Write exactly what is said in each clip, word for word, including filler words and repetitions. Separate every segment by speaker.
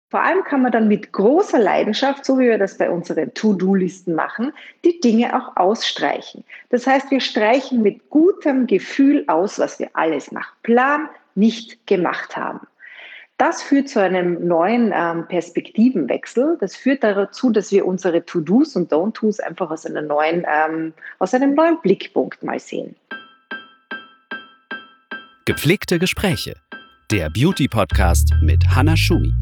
Speaker 1: Vor allem kann man dann mit großer Leidenschaft, so wie wir das bei unseren To-Do-Listen machen, die Dinge auch ausstreichen. Das heißt, wir streichen mit gutem Gefühl aus, was wir alles nach Plan nicht gemacht haben. Das führt zu einem neuen ähm, Perspektivenwechsel. Das führt dazu, dass wir unsere To-Dos und Don't-Dos einfach aus, einer neuen, ähm, aus einem neuen Blickpunkt mal sehen.
Speaker 2: Gepflegte Gespräche. Der Beauty-Podcast mit Hannah Schumi.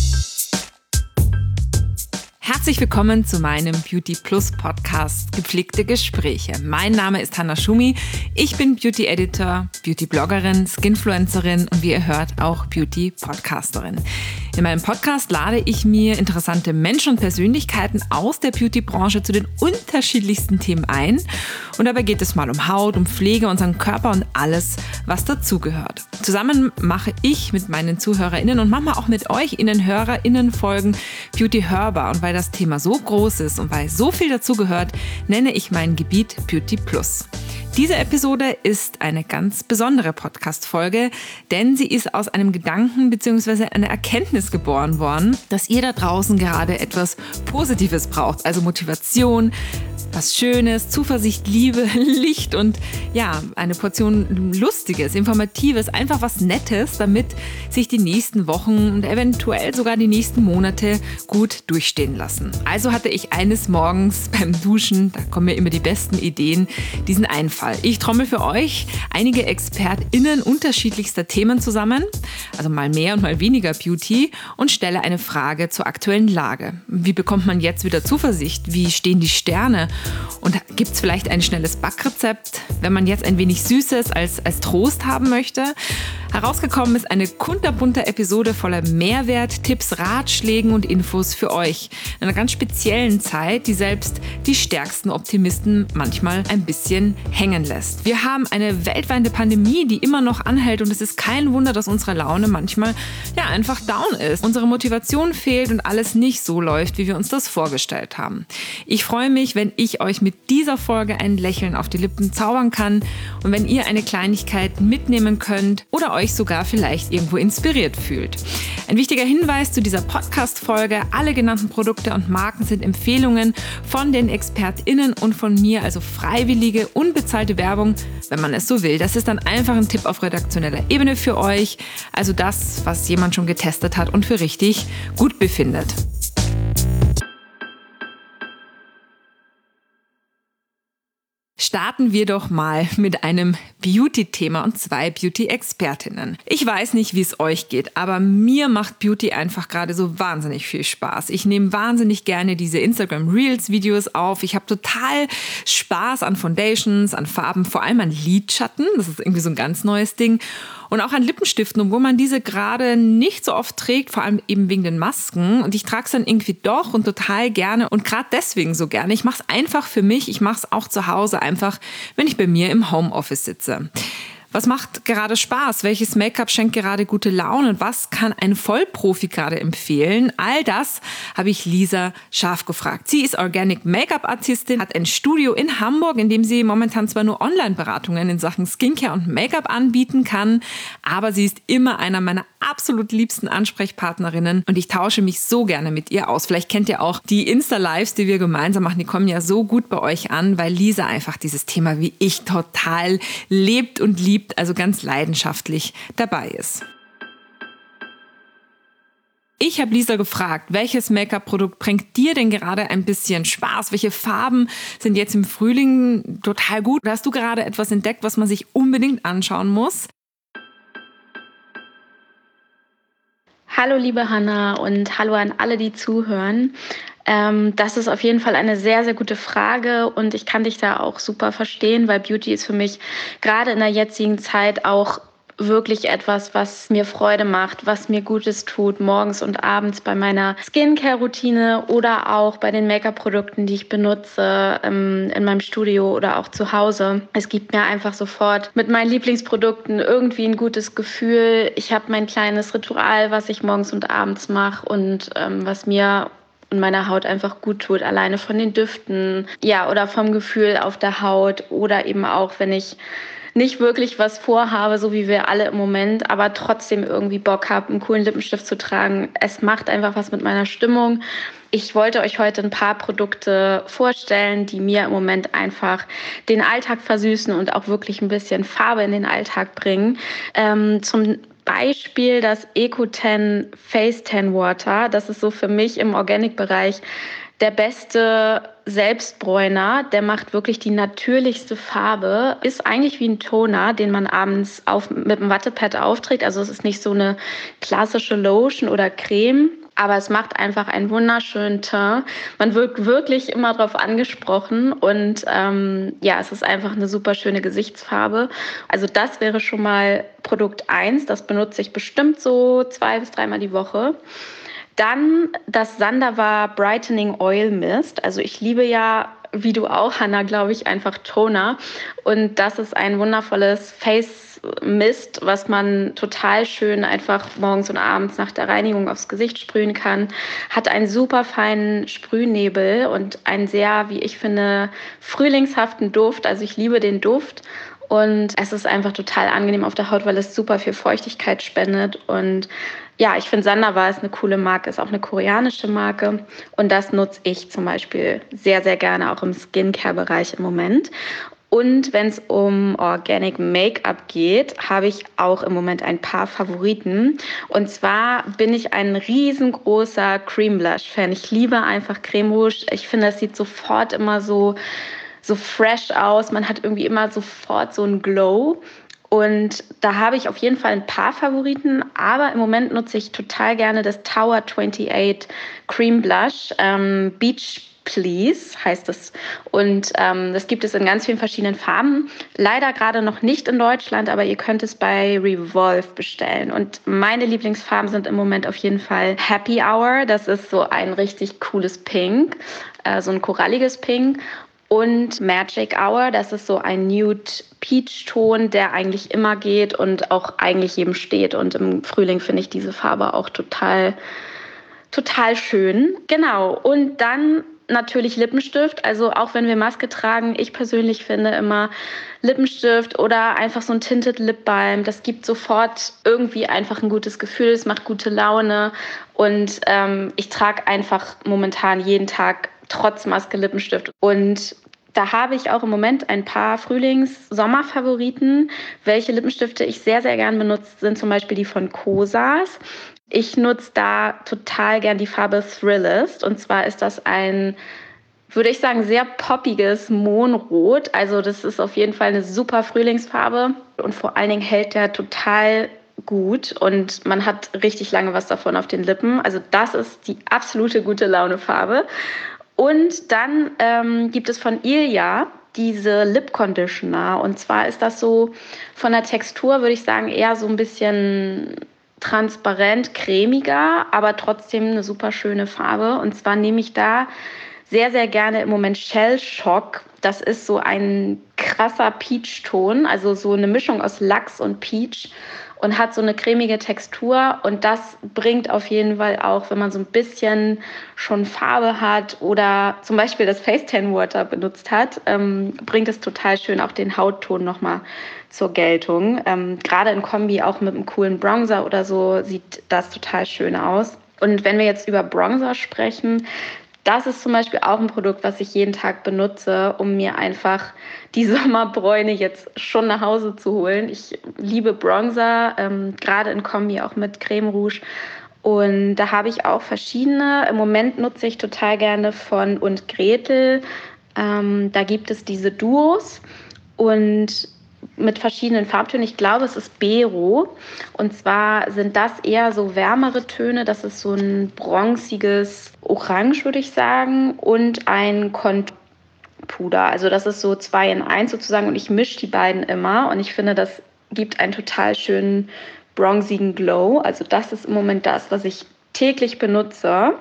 Speaker 3: Herzlich willkommen zu meinem Beauty Plus Podcast Gepflegte Gespräche. Mein Name ist Hannah Schumi. Ich bin Beauty Editor, Beauty Bloggerin, Skinfluencerin und wie ihr hört auch Beauty Podcasterin. In meinem Podcast lade ich mir interessante Menschen und Persönlichkeiten aus der Beauty-Branche zu den unterschiedlichsten Themen ein. Und dabei geht es mal um Haut, um Pflege, unseren Körper und alles, was dazugehört. Zusammen mache ich mit meinen ZuhörerInnen und manchmal auch mit euch in den HörerInnen Folgen Beauty hörbar. Und weil das Thema so groß ist und weil so viel dazugehört, nenne ich mein Gebiet Beauty Plus. Diese Episode ist eine ganz besondere Podcast-Folge, denn sie ist aus einem Gedanken bzw. einer Erkenntnis geboren worden, dass ihr da draußen gerade etwas Positives braucht, also Motivation, was Schönes, Zuversicht, Liebe, Licht und ja, eine Portion Lustiges, Informatives, einfach was Nettes, damit sich die nächsten Wochen und eventuell sogar die nächsten Monate gut durchstehen lassen. Also hatte ich eines Morgens beim Duschen, da kommen mir immer die besten Ideen, diesen Einfall. Ich trommel für euch einige ExpertInnen unterschiedlichster Themen zusammen, also mal mehr und mal weniger Beauty, und stelle eine Frage zur aktuellen Lage. Wie bekommt man jetzt wieder Zuversicht? Wie stehen die Sterne? Und gibt es vielleicht ein schnelles Backrezept, wenn man jetzt ein wenig Süßes als, als Trost haben möchte? Herausgekommen ist eine kunterbunte Episode voller Mehrwert, Tipps, Ratschlägen und Infos für euch. In einer ganz speziellen Zeit, die selbst die stärksten Optimisten manchmal ein bisschen hängen lässt. Wir haben eine weltweite Pandemie, die immer noch anhält und es ist kein Wunder, dass unsere Laune manchmal ja einfach down ist. Unsere Motivation fehlt und alles nicht so läuft, wie wir uns das vorgestellt haben. Ich freue mich, wenn ich euch mit dieser Folge ein Lächeln auf die Lippen zaubern kann und wenn ihr eine Kleinigkeit mitnehmen könnt oder euch sogar vielleicht irgendwo inspiriert fühlt. Ein wichtiger Hinweis zu dieser Podcast-Folge: Alle genannten Produkte und Marken sind Empfehlungen von den ExpertInnen und von mir, also freiwillige, unbezahlte Werbung, wenn man es so will. Das ist dann einfach ein Tipp auf redaktioneller Ebene für euch, also das, was jemand schon getestet hat und für richtig gut befindet. Starten wir doch mal mit einem Beauty-Thema und zwei Beauty-Expertinnen. Ich weiß nicht, wie es euch geht, aber mir macht Beauty einfach gerade so wahnsinnig viel Spaß. Ich nehme wahnsinnig gerne diese Instagram-Reels-Videos auf. Ich habe total Spaß an Foundations, an Farben, vor allem an Lidschatten. Das ist irgendwie so ein ganz neues Ding. Und auch an Lippenstiften, obwohl man diese gerade nicht so oft trägt, vor allem eben wegen den Masken. Und ich trage es dann irgendwie doch und total gerne und gerade deswegen so gerne. Ich mache es einfach für mich, ich mache es auch zu Hause einfach, wenn ich bei mir im Homeoffice sitze. Was macht gerade Spaß? Welches Make-up schenkt gerade gute Laune? Und was kann ein Vollprofi gerade empfehlen? All das habe ich Lisa Scharf gefragt. Sie ist Organic Make-up-Artistin, hat ein Studio in Hamburg, in dem sie momentan zwar nur Online-Beratungen in Sachen Skincare und Make-up anbieten kann, aber sie ist immer einer meiner absolut liebsten Ansprechpartnerinnen und ich tausche mich so gerne mit ihr aus. Vielleicht kennt ihr auch die Insta-Lives, die wir gemeinsam machen. Die kommen ja so gut bei euch an, weil Lisa einfach dieses Thema wie ich total lebt und liebt, also ganz leidenschaftlich dabei ist. Ich habe Lisa gefragt, welches Make-up-Produkt bringt dir denn gerade ein bisschen Spaß? Welche Farben sind jetzt im Frühling total gut? Hast du gerade etwas entdeckt, was man sich unbedingt anschauen muss?
Speaker 4: Hallo liebe Hannah und hallo an alle, die zuhören. Ähm, das ist auf jeden Fall eine sehr, sehr gute Frage und ich kann dich da auch super verstehen, weil Beauty ist für mich gerade in der jetzigen Zeit auch wirklich etwas, was mir Freude macht, was mir Gutes tut, morgens und abends bei meiner Skincare-Routine oder auch bei den Make-up-Produkten, die ich benutze ähm, in meinem Studio oder auch zu Hause. Es gibt mir einfach sofort mit meinen Lieblingsprodukten irgendwie ein gutes Gefühl. Ich habe mein kleines Ritual, was ich morgens und abends mache und ähm, was mir und meiner Haut einfach gut tut, alleine von den Düften, ja, oder vom Gefühl auf der Haut oder eben auch, wenn ich nicht wirklich was vorhabe, so wie wir alle im Moment, aber trotzdem irgendwie Bock habe, einen coolen Lippenstift zu tragen. Es macht einfach was mit meiner Stimmung. Ich wollte euch heute ein paar Produkte vorstellen, die mir im Moment einfach den Alltag versüßen und auch wirklich ein bisschen Farbe in den Alltag bringen. Ähm, zum Beispiel das EcoTan Face Tan Water. Das ist so für mich im Organic-Bereich der beste Selbstbräuner. Der macht wirklich die natürlichste Farbe. Ist eigentlich wie ein Toner, den man abends auf, mit einem Wattepad aufträgt. Also es ist nicht so eine klassische Lotion oder Creme. Aber es macht einfach einen wunderschönen Teint. Man wird wirklich immer darauf angesprochen und ähm, ja, es ist einfach eine super schöne Gesichtsfarbe. Also das wäre schon mal Produkt eins. Das benutze ich bestimmt so zwei bis dreimal die Woche. Dann das Sandawa Brightening Oil Mist. Also ich liebe ja, wie du auch, Hannah, glaube ich, einfach Toner. Und das ist ein wundervolles Face Mist, was man total schön einfach morgens und abends nach der Reinigung aufs Gesicht sprühen kann. Hat einen super feinen Sprühnebel und einen sehr, wie ich finde, frühlingshaften Duft. Also ich liebe den Duft. Und es ist einfach total angenehm auf der Haut, weil es super viel Feuchtigkeit spendet. Und ja, ich finde, Sandawa ist eine coole Marke, ist auch eine koreanische Marke. Und das nutze ich zum Beispiel sehr, sehr gerne auch im Skincare-Bereich im Moment. Und wenn es um Organic Make-up geht, habe ich auch im Moment ein paar Favoriten. Und zwar bin ich ein riesengroßer Cream Blush-Fan. Ich liebe einfach Creme Rouge. Ich finde, das sieht sofort immer so, so fresh aus. Man hat irgendwie immer sofort so einen Glow. Und da habe ich auf jeden Fall ein paar Favoriten, aber im Moment nutze ich total gerne das Tower achtundachtzig Cream Blush. Ähm, Beach Please heißt es. Und ähm, das gibt es in ganz vielen verschiedenen Farben. Leider gerade noch nicht in Deutschland, aber ihr könnt es bei Revolve bestellen. Und meine Lieblingsfarben sind im Moment auf jeden Fall Happy Hour. Das ist so ein richtig cooles Pink, äh, so ein koralliges Pink. Und Magic Hour, das ist so ein Nude-Peach-Ton, der eigentlich immer geht und auch eigentlich jedem steht. Und im Frühling finde ich diese Farbe auch total, total schön. Genau. Und dann natürlich Lippenstift. Also auch wenn wir Maske tragen, ich persönlich finde immer Lippenstift oder einfach so ein Tinted Lip Balm. Das gibt sofort irgendwie einfach ein gutes Gefühl. Es macht gute Laune. Und ähm, ich trage einfach momentan jeden Tag trotz Maske Lippenstift. Und da habe ich auch im Moment ein paar Frühlings-Sommer-Favoriten. Welche Lippenstifte ich sehr, sehr gern benutze, sind zum Beispiel die von Kosas. Ich nutze da total gern die Farbe Thrillist. Und zwar ist das ein, würde ich sagen, sehr poppiges Mohnrot. Also das ist auf jeden Fall eine super Frühlingsfarbe. Und vor allen Dingen hält der total gut. Und man hat richtig lange was davon auf den Lippen. Also das ist die absolute gute Laune-Farbe. Und dann ähm, gibt es von Ilia diese Lip Conditioner. Und zwar ist das so von der Textur, würde ich sagen, eher so ein bisschen transparent, cremiger, aber trotzdem eine super schöne Farbe. Und zwar nehme ich da sehr, sehr gerne im Moment Shell Shock. Das ist so ein krasser Peach-Ton, also so eine Mischung aus Lachs und Peach und hat so eine cremige Textur. Und das bringt auf jeden Fall auch, wenn man so ein bisschen schon Farbe hat oder zum Beispiel das Face Tan Water benutzt hat, ähm, bringt es total schön auch den Hautton nochmal zur Geltung. Ähm, gerade in Kombi auch mit einem coolen Bronzer oder so sieht das total schön aus. Und wenn wir jetzt über Bronzer sprechen, das ist zum Beispiel auch ein Produkt, was ich jeden Tag benutze, um mir einfach die Sommerbräune jetzt schon nach Hause zu holen. Ich liebe Bronzer, ähm, gerade in Kombi auch mit Creme Rouge. Und da habe ich auch verschiedene. Im Moment nutze ich total gerne von und Gretel. Ähm, da gibt es diese Duos und mit verschiedenen Farbtönen. Ich glaube, es ist Bero. Und zwar sind das eher so wärmere Töne. Das ist so ein bronziges Orange, würde ich sagen. Und ein Konturpuder. Also das ist so zwei in eins sozusagen. Und ich mische die beiden immer. Und ich finde, das gibt einen total schönen bronzigen Glow. Also das ist im Moment das, was ich täglich benutze.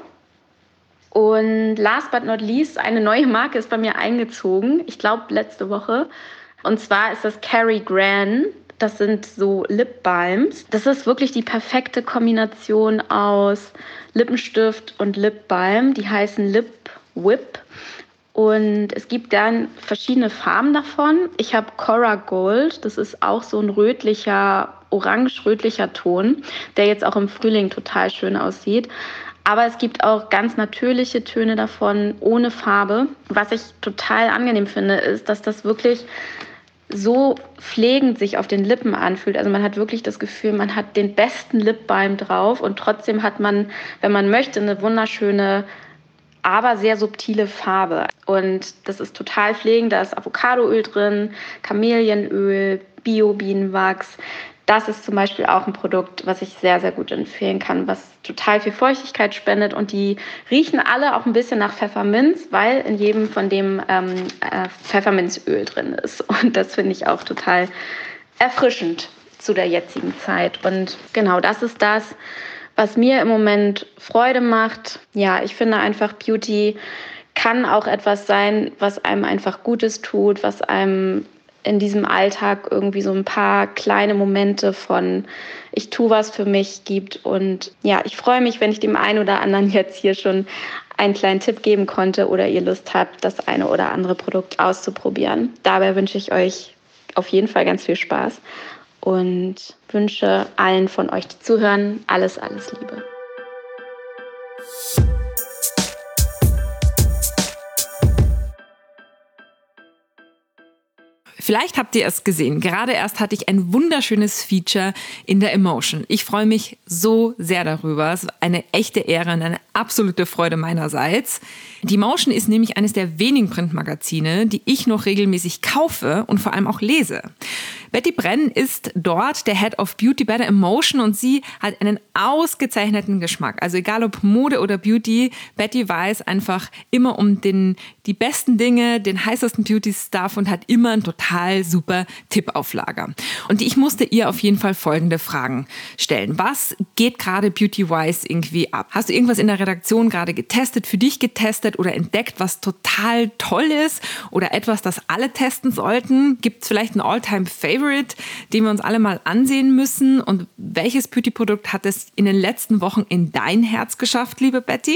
Speaker 4: Und last but not least, eine neue Marke ist bei mir eingezogen. Ich glaube, letzte Woche. Und zwar ist das Cary Gran. Das sind so Lip Balms. Das ist wirklich die perfekte Kombination aus Lippenstift und Lip Balm. Die heißen Lip Whip. Und es gibt dann verschiedene Farben davon. Ich habe Cora Gold, das ist auch so ein rötlicher, orange-rötlicher Ton, der jetzt auch im Frühling total schön aussieht. Aber es gibt auch ganz natürliche Töne davon, ohne Farbe. Was ich total angenehm finde, ist, dass das wirklich so pflegend sich auf den Lippen anfühlt. Also man hat wirklich das Gefühl, man hat den besten Lip Balm drauf und trotzdem hat man, wenn man möchte, eine wunderschöne, aber sehr subtile Farbe. Und das ist total pflegend. Da ist Avocadoöl drin, Kamelienöl, Bio-Bienenwachs. Das ist zum Beispiel auch ein Produkt, was ich sehr, sehr gut empfehlen kann, was total viel Feuchtigkeit spendet. Und die riechen alle auch ein bisschen nach Pfefferminz, weil in jedem von dem ähm, äh, Pfefferminzöl drin ist. Und das finde ich auch total erfrischend zu der jetzigen Zeit. Und genau das ist das, was mir im Moment Freude macht. Ja, ich finde einfach, Beauty kann auch etwas sein, was einem einfach Gutes tut, was einem in diesem Alltag irgendwie so ein paar kleine Momente von ich tue was für mich gibt. Und ja, ich freue mich, wenn ich dem einen oder anderen jetzt hier schon einen kleinen Tipp geben konnte oder ihr Lust habt, das eine oder andere Produkt auszuprobieren. Dabei wünsche ich euch auf jeden Fall ganz viel Spaß und wünsche allen von euch, die zuhören, alles, alles Liebe.
Speaker 3: Vielleicht habt ihr es gesehen. Gerade erst hatte ich ein wunderschönes Feature in der Emotion. Ich freue mich so sehr darüber. Es ist eine echte Ehre und eine absolute Freude meinerseits. Die Emotion ist nämlich eines der wenigen Printmagazine, die ich noch regelmäßig kaufe und vor allem auch lese. Betty Brenn ist dort der Head of Beauty bei der Emotion und sie hat einen ausgezeichneten Geschmack. Also egal ob Mode oder Beauty, Betty weiß einfach immer um den, die besten Dinge, den heißesten Beauty-Stuff und hat immer einen total super Tipp auf Lager. Und ich musste ihr auf jeden Fall folgende Fragen stellen. Was geht gerade Beauty-wise irgendwie ab? Hast du irgendwas in der Redaktion gerade getestet, für dich getestet oder entdeckt, was total toll ist oder etwas, das alle testen sollten? Gibt es vielleicht ein All-Time-Favorite, den wir uns alle mal ansehen müssen? Und welches Beauty-Produkt hat es in den letzten Wochen in dein Herz geschafft, liebe Betty?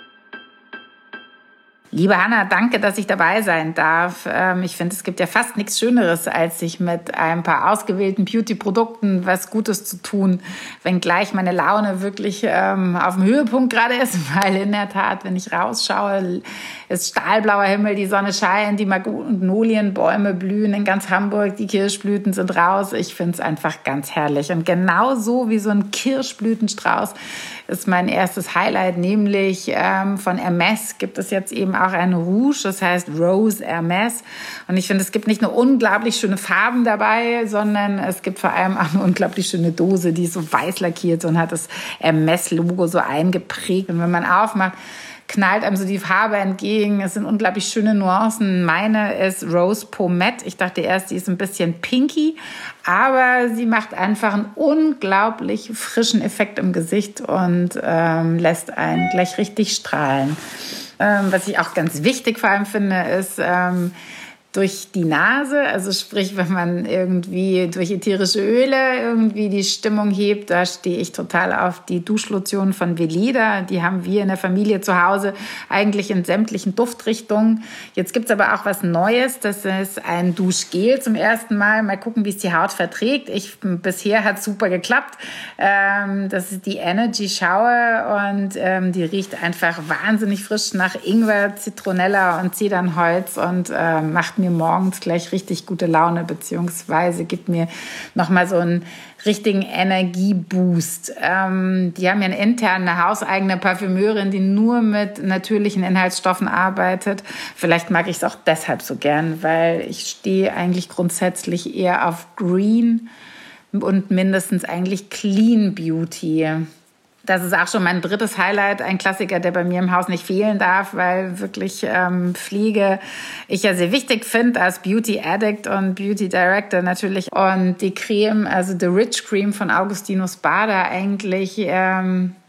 Speaker 5: Liebe Hanna, danke, dass ich dabei sein darf. Ich finde, es gibt ja fast nichts Schöneres, als sich mit ein paar ausgewählten Beauty-Produkten was Gutes zu tun, wenngleich meine Laune wirklich ähm, auf dem Höhepunkt gerade ist, weil in der Tat, wenn ich rausschaue, ist stahlblauer Himmel, die Sonne scheint, die Magnolienbäume blühen in ganz Hamburg, die Kirschblüten sind raus. Ich finde es einfach ganz herrlich. Und genauso wie so ein Kirschblütenstrauß ist mein erstes Highlight, nämlich ähm, von Hermès gibt es jetzt eben auch ein Rouge, das heißt Rose Hermès. Und ich finde, es gibt nicht nur unglaublich schöne Farben dabei, sondern es gibt vor allem auch eine unglaublich schöne Dose, die ist so weiß lackiert und hat das Hermès-Logo so eingeprägt. Und wenn man aufmacht, knallt einem so die Farbe entgegen. Es sind unglaublich schöne Nuancen. Meine ist Rose Pomette. Ich dachte erst, die ist ein bisschen pinky, aber sie macht einfach einen unglaublich frischen Effekt im Gesicht und ähm, lässt einen gleich richtig strahlen. Ähm, was ich auch ganz wichtig vor allem finde, ist ähm, durch die Nase, also sprich, wenn man irgendwie durch ätherische Öle irgendwie die Stimmung hebt, da stehe ich total auf die Duschlotion von Veleda. Die haben wir in der Familie zu Hause eigentlich in sämtlichen Duftrichtungen. Jetzt gibt's aber auch was Neues, das ist ein Duschgel zum ersten Mal. Mal gucken, wie es die Haut verträgt. Ich, bisher hat es super geklappt. Ähm, das ist die Energy Shower und ähm, die riecht einfach wahnsinnig frisch nach Ingwer, Zitronella und Zedernholz und äh, macht mir morgens gleich richtig gute Laune, beziehungsweise gibt mir nochmal so einen richtigen Energieboost. Ähm, die haben ja eine interne hauseigene Parfümeurin, die nur mit natürlichen Inhaltsstoffen arbeitet. Vielleicht mag ich es auch deshalb so gern, weil ich stehe eigentlich grundsätzlich eher auf Green und mindestens eigentlich Clean Beauty. Das ist auch schon mein drittes Highlight, ein Klassiker, der bei mir im Haus nicht fehlen darf, weil wirklich ähm, Pflege ich ja sehr wichtig finde als Beauty Addict und Beauty Director natürlich. Und die Creme, also The Rich Cream von Augustinus Bader eigentlich, ähm,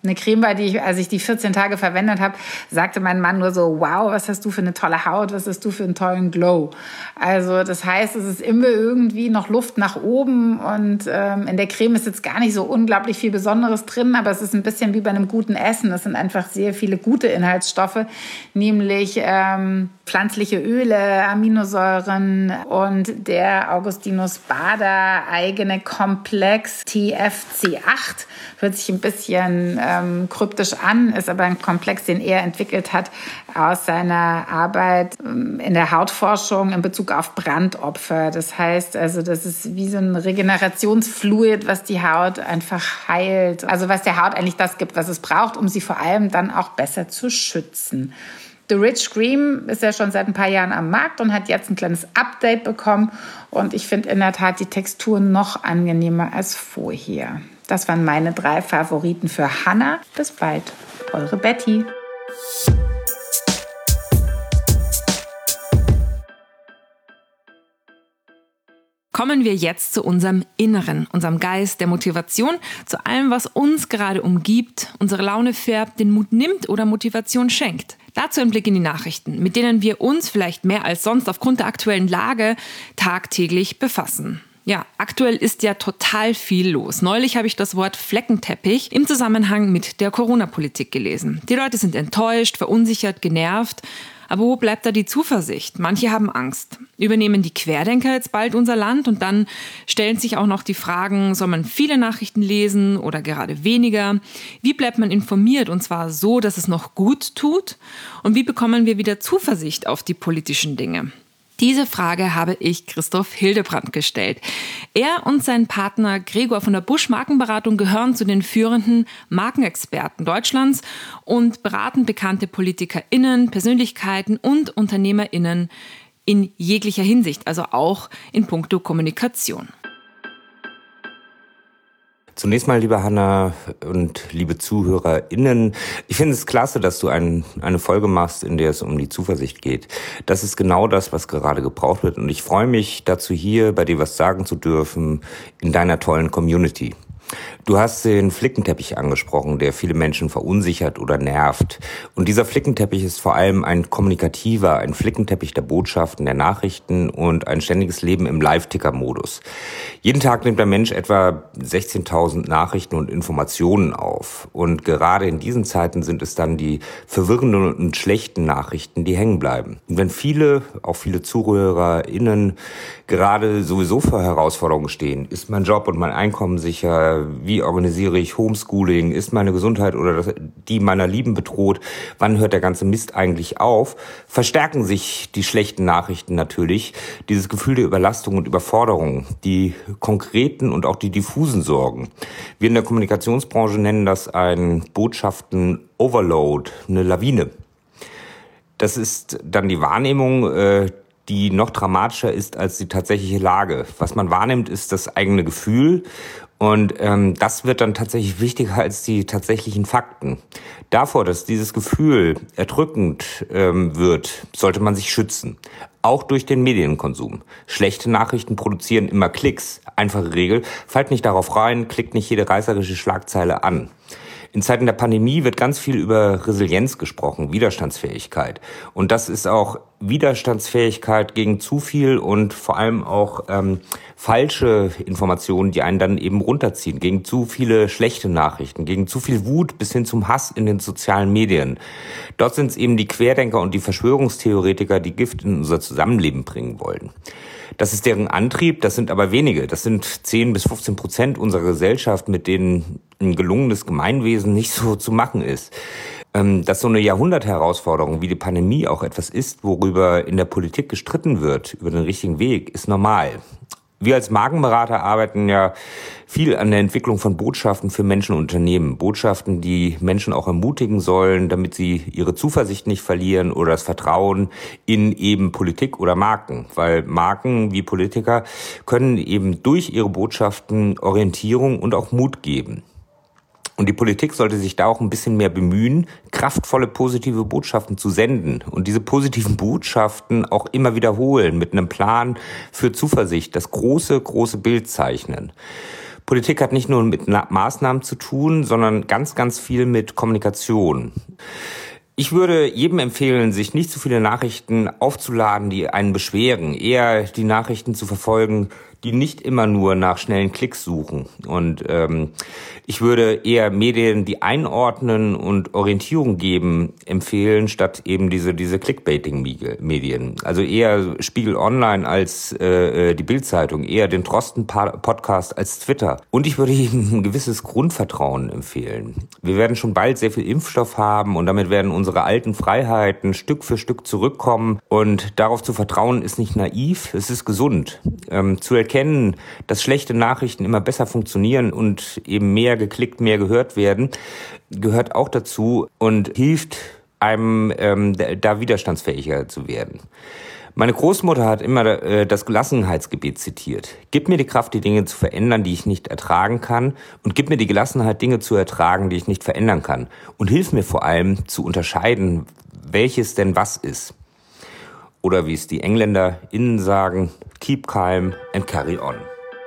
Speaker 5: eine Creme war, die ich, als ich die vierzehn Tage verwendet habe, sagte mein Mann nur so, wow, was hast du für eine tolle Haut, was hast du für einen tollen Glow. Also das heißt, es ist immer irgendwie noch Luft nach oben und ähm, in der Creme ist jetzt gar nicht so unglaublich viel Besonderes drin, aber es ist ein bisschen wie bei einem guten Essen. Es sind einfach sehr viele gute Inhaltsstoffe, nämlich ähm, pflanzliche Öle, Aminosäuren und der Augustinus Bader eigene Komplex T F C acht. Hört sich ein bisschen ähm, kryptisch an, ist aber ein Komplex, den er entwickelt hat aus seiner Arbeit ähm, in der Hautforschung in Bezug auf Brandopfer. Das heißt also, das ist wie so ein Regenerationsfluid, was die Haut einfach heilt. Also was der Haut eigentlich das gibt, was es braucht, um sie vor allem dann auch besser zu schützen. The Rich Cream ist ja schon seit ein paar Jahren am Markt und hat jetzt ein kleines Update bekommen. Und ich finde in der Tat die Textur noch angenehmer als vorher. Das waren meine drei Favoriten für Hannah. Bis bald, eure Betty.
Speaker 3: Kommen wir jetzt zu unserem Inneren, unserem Geist, der Motivation, zu allem, was uns gerade umgibt, unsere Laune färbt, den Mut nimmt oder Motivation schenkt. Dazu ein Blick in die Nachrichten, mit denen wir uns vielleicht mehr als sonst aufgrund der aktuellen Lage tagtäglich befassen. Ja, aktuell ist ja total viel los. Neulich habe ich das Wort Fleckenteppich im Zusammenhang mit der Corona-Politik gelesen. Die Leute sind enttäuscht, verunsichert, genervt. Aber wo bleibt da die Zuversicht? Manche haben Angst. Übernehmen die Querdenker jetzt bald unser Land? Und dann stellen sich auch noch die Fragen, soll man viele Nachrichten lesen oder gerade weniger? Wie bleibt man informiert und zwar so, dass es noch gut tut? Und wie bekommen wir wieder Zuversicht auf die politischen Dinge? Diese Frage habe ich Christoph Hildebrandt gestellt. Er und sein Partner Gregor von der Busch Markenberatung gehören zu den führenden Markenexperten Deutschlands und beraten bekannte PolitikerInnen, Persönlichkeiten und UnternehmerInnen in jeglicher Hinsicht, also auch in puncto Kommunikation.
Speaker 6: Zunächst mal, liebe Hannah und liebe ZuhörerInnen, ich finde es klasse, dass du ein, eine Folge machst, in der es um die Zuversicht geht. Das ist genau das, was gerade gebraucht wird. Und ich freue mich dazu, hier bei dir was sagen zu dürfen in deiner tollen Community. Du hast den Flickenteppich angesprochen, der viele Menschen verunsichert oder nervt. Und dieser Flickenteppich ist vor allem ein kommunikativer, ein Flickenteppich der Botschaften, der Nachrichten und ein ständiges Leben im Live-Ticker-Modus. Jeden Tag nimmt der Mensch etwa sechzehntausend Nachrichten und Informationen auf. Und gerade in diesen Zeiten sind es dann die verwirrenden und schlechten Nachrichten, die hängen bleiben. Und wenn viele, auch viele ZuhörerInnen, gerade sowieso vor Herausforderungen stehen, ist mein Job und mein Einkommen sicher? Wie organisiere ich Homeschooling? Ist meine Gesundheit oder die meiner Lieben bedroht? Wann hört der ganze Mist eigentlich auf? Verstärken sich die schlechten Nachrichten natürlich. Dieses Gefühl der Überlastung und Überforderung, die konkreten und auch die diffusen Sorgen. Wir in der Kommunikationsbranche nennen das ein Botschaften-Overload, eine Lawine. Das ist dann die Wahrnehmung, äh, die noch dramatischer ist als die tatsächliche Lage. Was man wahrnimmt, ist das eigene Gefühl. Und ähm, das wird dann tatsächlich wichtiger als die tatsächlichen Fakten. Davor, dass dieses Gefühl erdrückend ähm, wird, sollte man sich schützen. Auch durch den Medienkonsum. Schlechte Nachrichten produzieren immer Klicks. Einfache Regel, fallt nicht darauf rein, klickt nicht jede reißerische Schlagzeile an. In Zeiten der Pandemie wird ganz viel über Resilienz gesprochen, Widerstandsfähigkeit. Und das ist auch Widerstandsfähigkeit gegen zu viel und vor allem auch ähm, falsche Informationen, die einen dann eben runterziehen, gegen zu viele schlechte Nachrichten, gegen zu viel Wut bis hin zum Hass in den sozialen Medien. Dort sind es eben die Querdenker und die Verschwörungstheoretiker, die Gift in unser Zusammenleben bringen wollen. Das ist deren Antrieb, das sind aber wenige. Das sind zehn bis fünfzehn Prozent unserer Gesellschaft, mit denen ein gelungenes Gemeinwesen nicht so zu machen ist. Dass so eine Jahrhundertherausforderung wie die Pandemie auch etwas ist, worüber in der Politik gestritten wird, über den richtigen Weg, ist normal. Wir als Markenberater arbeiten ja viel an der Entwicklung von Botschaften für Menschen und Unternehmen. Botschaften, die Menschen auch ermutigen sollen, damit sie ihre Zuversicht nicht verlieren oder das Vertrauen in eben Politik oder Marken. Weil Marken wie Politiker können eben durch ihre Botschaften Orientierung und auch Mut geben. Und die Politik sollte sich da auch ein bisschen mehr bemühen, kraftvolle, positive Botschaften zu senden und diese positiven Botschaften auch immer wiederholen mit einem Plan für Zuversicht, das große, große Bild zeichnen. Politik hat nicht nur mit Na- Maßnahmen zu tun, sondern ganz, ganz viel mit Kommunikation. Ich würde jedem empfehlen, sich nicht zu viele Nachrichten aufzuladen, die einen beschweren. Eher die Nachrichten zu verfolgen, die nicht immer nur nach schnellen Klicks suchen. Und ähm, ich würde eher Medien, die einordnen und Orientierung geben, empfehlen, statt eben diese diese Clickbaiting-Medien. Also eher Spiegel Online als äh, die Bild-Zeitung, eher den Drosten-Podcast als Twitter. Und ich würde eben ein gewisses Grundvertrauen empfehlen. Wir werden schon bald sehr viel Impfstoff haben und damit werden unsere alten Freiheiten Stück für Stück zurückkommen. Und darauf zu vertrauen ist nicht naiv, es ist gesund. Ähm, zu erkennen, dass schlechte Nachrichten immer besser funktionieren und eben mehr geklickt, mehr gehört werden, gehört auch dazu und hilft einem, ähm, da widerstandsfähiger zu werden. Meine Großmutter hat immer äh, das Gelassenheitsgebet zitiert. Gib mir die Kraft, die Dinge zu verändern, die ich nicht ertragen kann, und gib mir die Gelassenheit, Dinge zu ertragen, die ich nicht verändern kann. Und hilf mir vor allem zu unterscheiden, welches denn was ist. Oder wie es die EngländerInnen sagen, keep calm and carry on.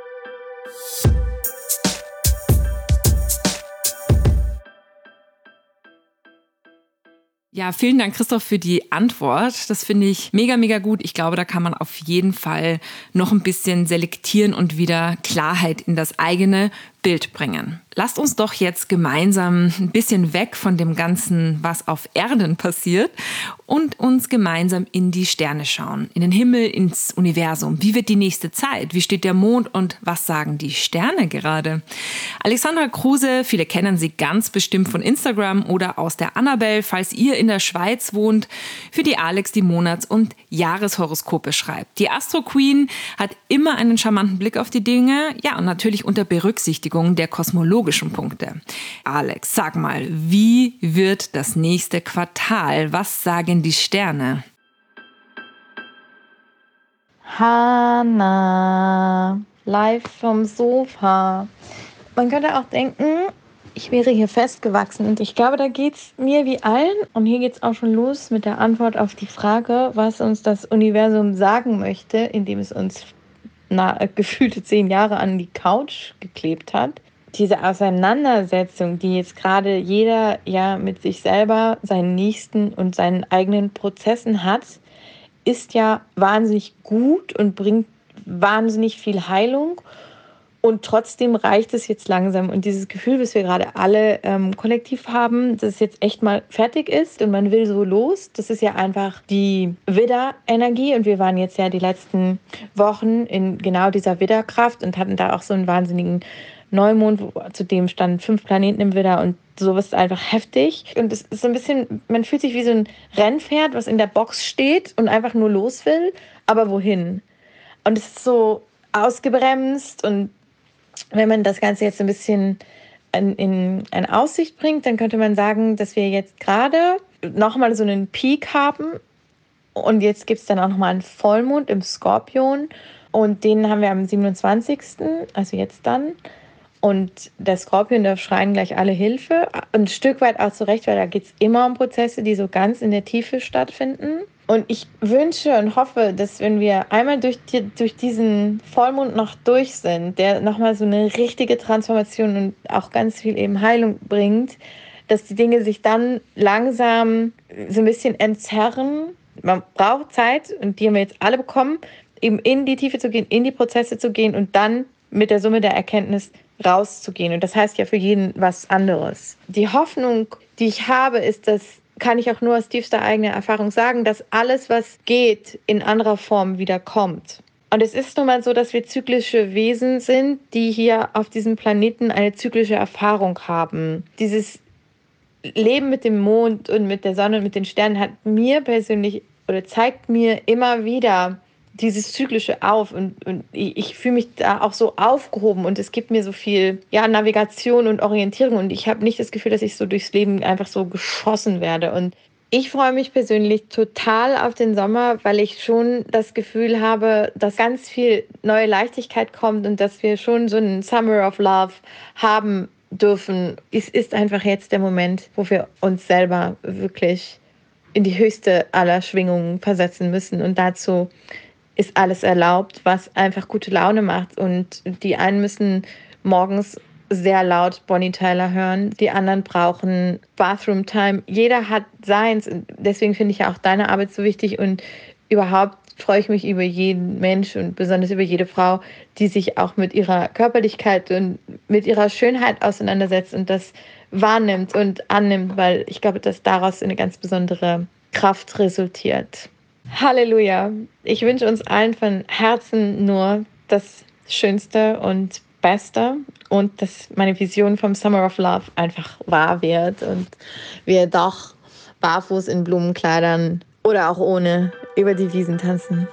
Speaker 3: Ja, vielen Dank, Christoph, für die Antwort. Das finde ich mega, mega gut. Ich glaube, da kann man auf jeden Fall noch ein bisschen selektieren und wieder Klarheit in das eigene Bild bringen. Lasst uns doch jetzt gemeinsam ein bisschen weg von dem Ganzen, was auf Erden passiert, und uns gemeinsam in die Sterne schauen, in den Himmel, ins Universum. Wie wird die nächste Zeit? Wie steht der Mond und was sagen die Sterne gerade? Alexandra Kruse, viele kennen sie ganz bestimmt von Instagram oder aus der Annabelle, falls ihr in der Schweiz wohnt, für die Alex die Monats- und Jahreshoroskope schreibt. Die Astro Queen hat immer einen charmanten Blick auf die Dinge, ja, und natürlich unter Berücksichtigung der kosmologischen Punkte. Alex, sag mal, wie wird das nächste Quartal? Was sagen die Sterne?
Speaker 7: Hanna, live vom Sofa. Man könnte auch denken, ich wäre hier festgewachsen. Und ich glaube, da geht es mir wie allen. Und hier geht es auch schon los mit der Antwort auf die Frage, was uns das Universum sagen möchte, indem es uns na, gefühlte zehn Jahre an die Couch geklebt hat. Diese Auseinandersetzung, die jetzt gerade jeder ja mit sich selber, seinen Nächsten und seinen eigenen Prozessen hat, ist ja wahnsinnig gut und bringt wahnsinnig viel Heilung. Und trotzdem reicht es jetzt langsam. Und dieses Gefühl, das wir gerade alle ähm, kollektiv haben, dass es jetzt echt mal fertig ist und man will so los, das ist ja einfach die Widder-Energie. Und wir waren jetzt ja die letzten Wochen in genau dieser Widderkraft und hatten da auch so einen wahnsinnigen Neumond, wo, zu dem standen fünf Planeten im Widder, und sowas ist einfach heftig. Und es ist so ein bisschen, man fühlt sich wie so ein Rennpferd, was in der Box steht und einfach nur los will, aber wohin? Und es ist so ausgebremst, und wenn man das Ganze jetzt ein bisschen in, in eine Aussicht bringt, dann könnte man sagen, dass wir jetzt gerade nochmal so einen Peak haben, und jetzt gibt es dann auch nochmal einen Vollmond im Skorpion, und den haben wir am siebenundzwanzigsten, also jetzt dann. Und der Skorpion, da schreien gleich alle Hilfe. Ein Stück weit auch zurecht, weil da geht es immer um Prozesse, die so ganz in der Tiefe stattfinden. Und ich wünsche und hoffe, dass wenn wir einmal durch, die, durch diesen Vollmond noch durch sind, der nochmal so eine richtige Transformation und auch ganz viel eben Heilung bringt, dass die Dinge sich dann langsam so ein bisschen entzerren. Man braucht Zeit, und die haben wir jetzt alle bekommen, eben in die Tiefe zu gehen, in die Prozesse zu gehen und dann mit der Summe der Erkenntnis rauszugehen. Und das heißt ja für jeden was anderes. Die Hoffnung, die ich habe, ist, dass, kann ich auch nur aus tiefster eigener Erfahrung sagen, dass alles, was geht, in anderer Form wieder kommt. Und es ist nun mal so, dass wir zyklische Wesen sind, die hier auf diesem Planeten eine zyklische Erfahrung haben. Dieses Leben mit dem Mond und mit der Sonne und mit den Sternen hat mir persönlich oder zeigt mir immer wieder dieses Zyklische auf, und, und ich, ich fühle mich da auch so aufgehoben, und es gibt mir so viel ja, Navigation und Orientierung, und ich habe nicht das Gefühl, dass ich so durchs Leben einfach so geschossen werde. Und ich freue mich persönlich total auf den Sommer, weil ich schon das Gefühl habe, dass ganz viel neue Leichtigkeit kommt und dass wir schon so einen Summer of Love haben dürfen. Es ist einfach jetzt der Moment, wo wir uns selber wirklich in die höchste aller Schwingungen versetzen müssen, und dazu ist alles erlaubt, was einfach gute Laune macht. Und die einen müssen morgens sehr laut Bonnie Tyler hören. Die anderen brauchen Bathroom Time. Jeder hat seins. Deswegen finde ich ja auch deine Arbeit so wichtig. Und überhaupt freue ich mich über jeden Mensch und besonders über jede Frau, die sich auch mit ihrer Körperlichkeit und mit ihrer Schönheit auseinandersetzt und das wahrnimmt und annimmt, weil ich glaube, dass daraus eine ganz besondere Kraft resultiert. Halleluja! Ich wünsche uns allen von Herzen nur das Schönste und Beste und dass meine Vision vom Summer of Love einfach wahr wird und wir doch barfuß in Blumenkleidern oder auch ohne über die Wiesen tanzen.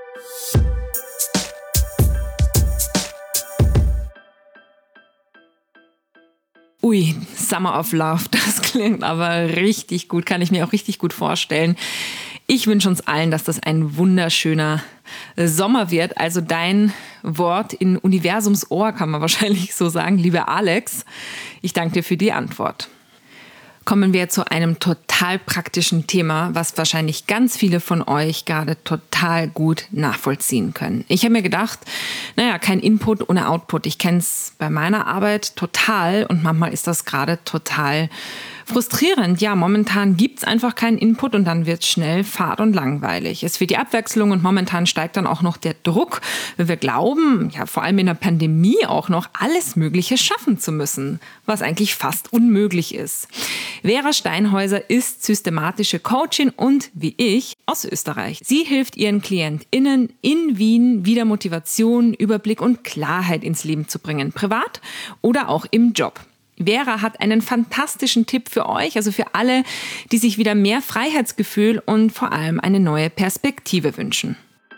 Speaker 3: Ui, Summer of Love, das klingt aber richtig gut, kann ich mir auch richtig gut vorstellen. Ich wünsche uns allen, dass das ein wunderschöner Sommer wird. Also dein Wort in Universums Ohr, kann man wahrscheinlich so sagen, lieber Alex. Ich danke dir für die Antwort. Kommen wir zu einem total praktischen Thema, was wahrscheinlich ganz viele von euch gerade total gut nachvollziehen können. Ich habe mir gedacht, naja, kein Input ohne Output. Ich kenne es bei meiner Arbeit total und manchmal ist das gerade total frustrierend. Ja, momentan gibt's einfach keinen Input und dann wird's schnell fad und langweilig. Es wird die Abwechslung und momentan steigt dann auch noch der Druck, weil wir glauben, ja vor allem in der Pandemie auch noch alles Mögliche schaffen zu müssen, was eigentlich fast unmöglich ist. Vera Steinhäuser ist systematische Coachin und, wie ich, aus Österreich. Sie hilft ihren KlientInnen in Wien wieder Motivation, Überblick und Klarheit ins Leben zu bringen, privat oder auch im Job. Vera hat einen fantastischen Tipp für euch, also für alle, die sich wieder mehr Freiheitsgefühl und vor allem eine neue Perspektive wünschen.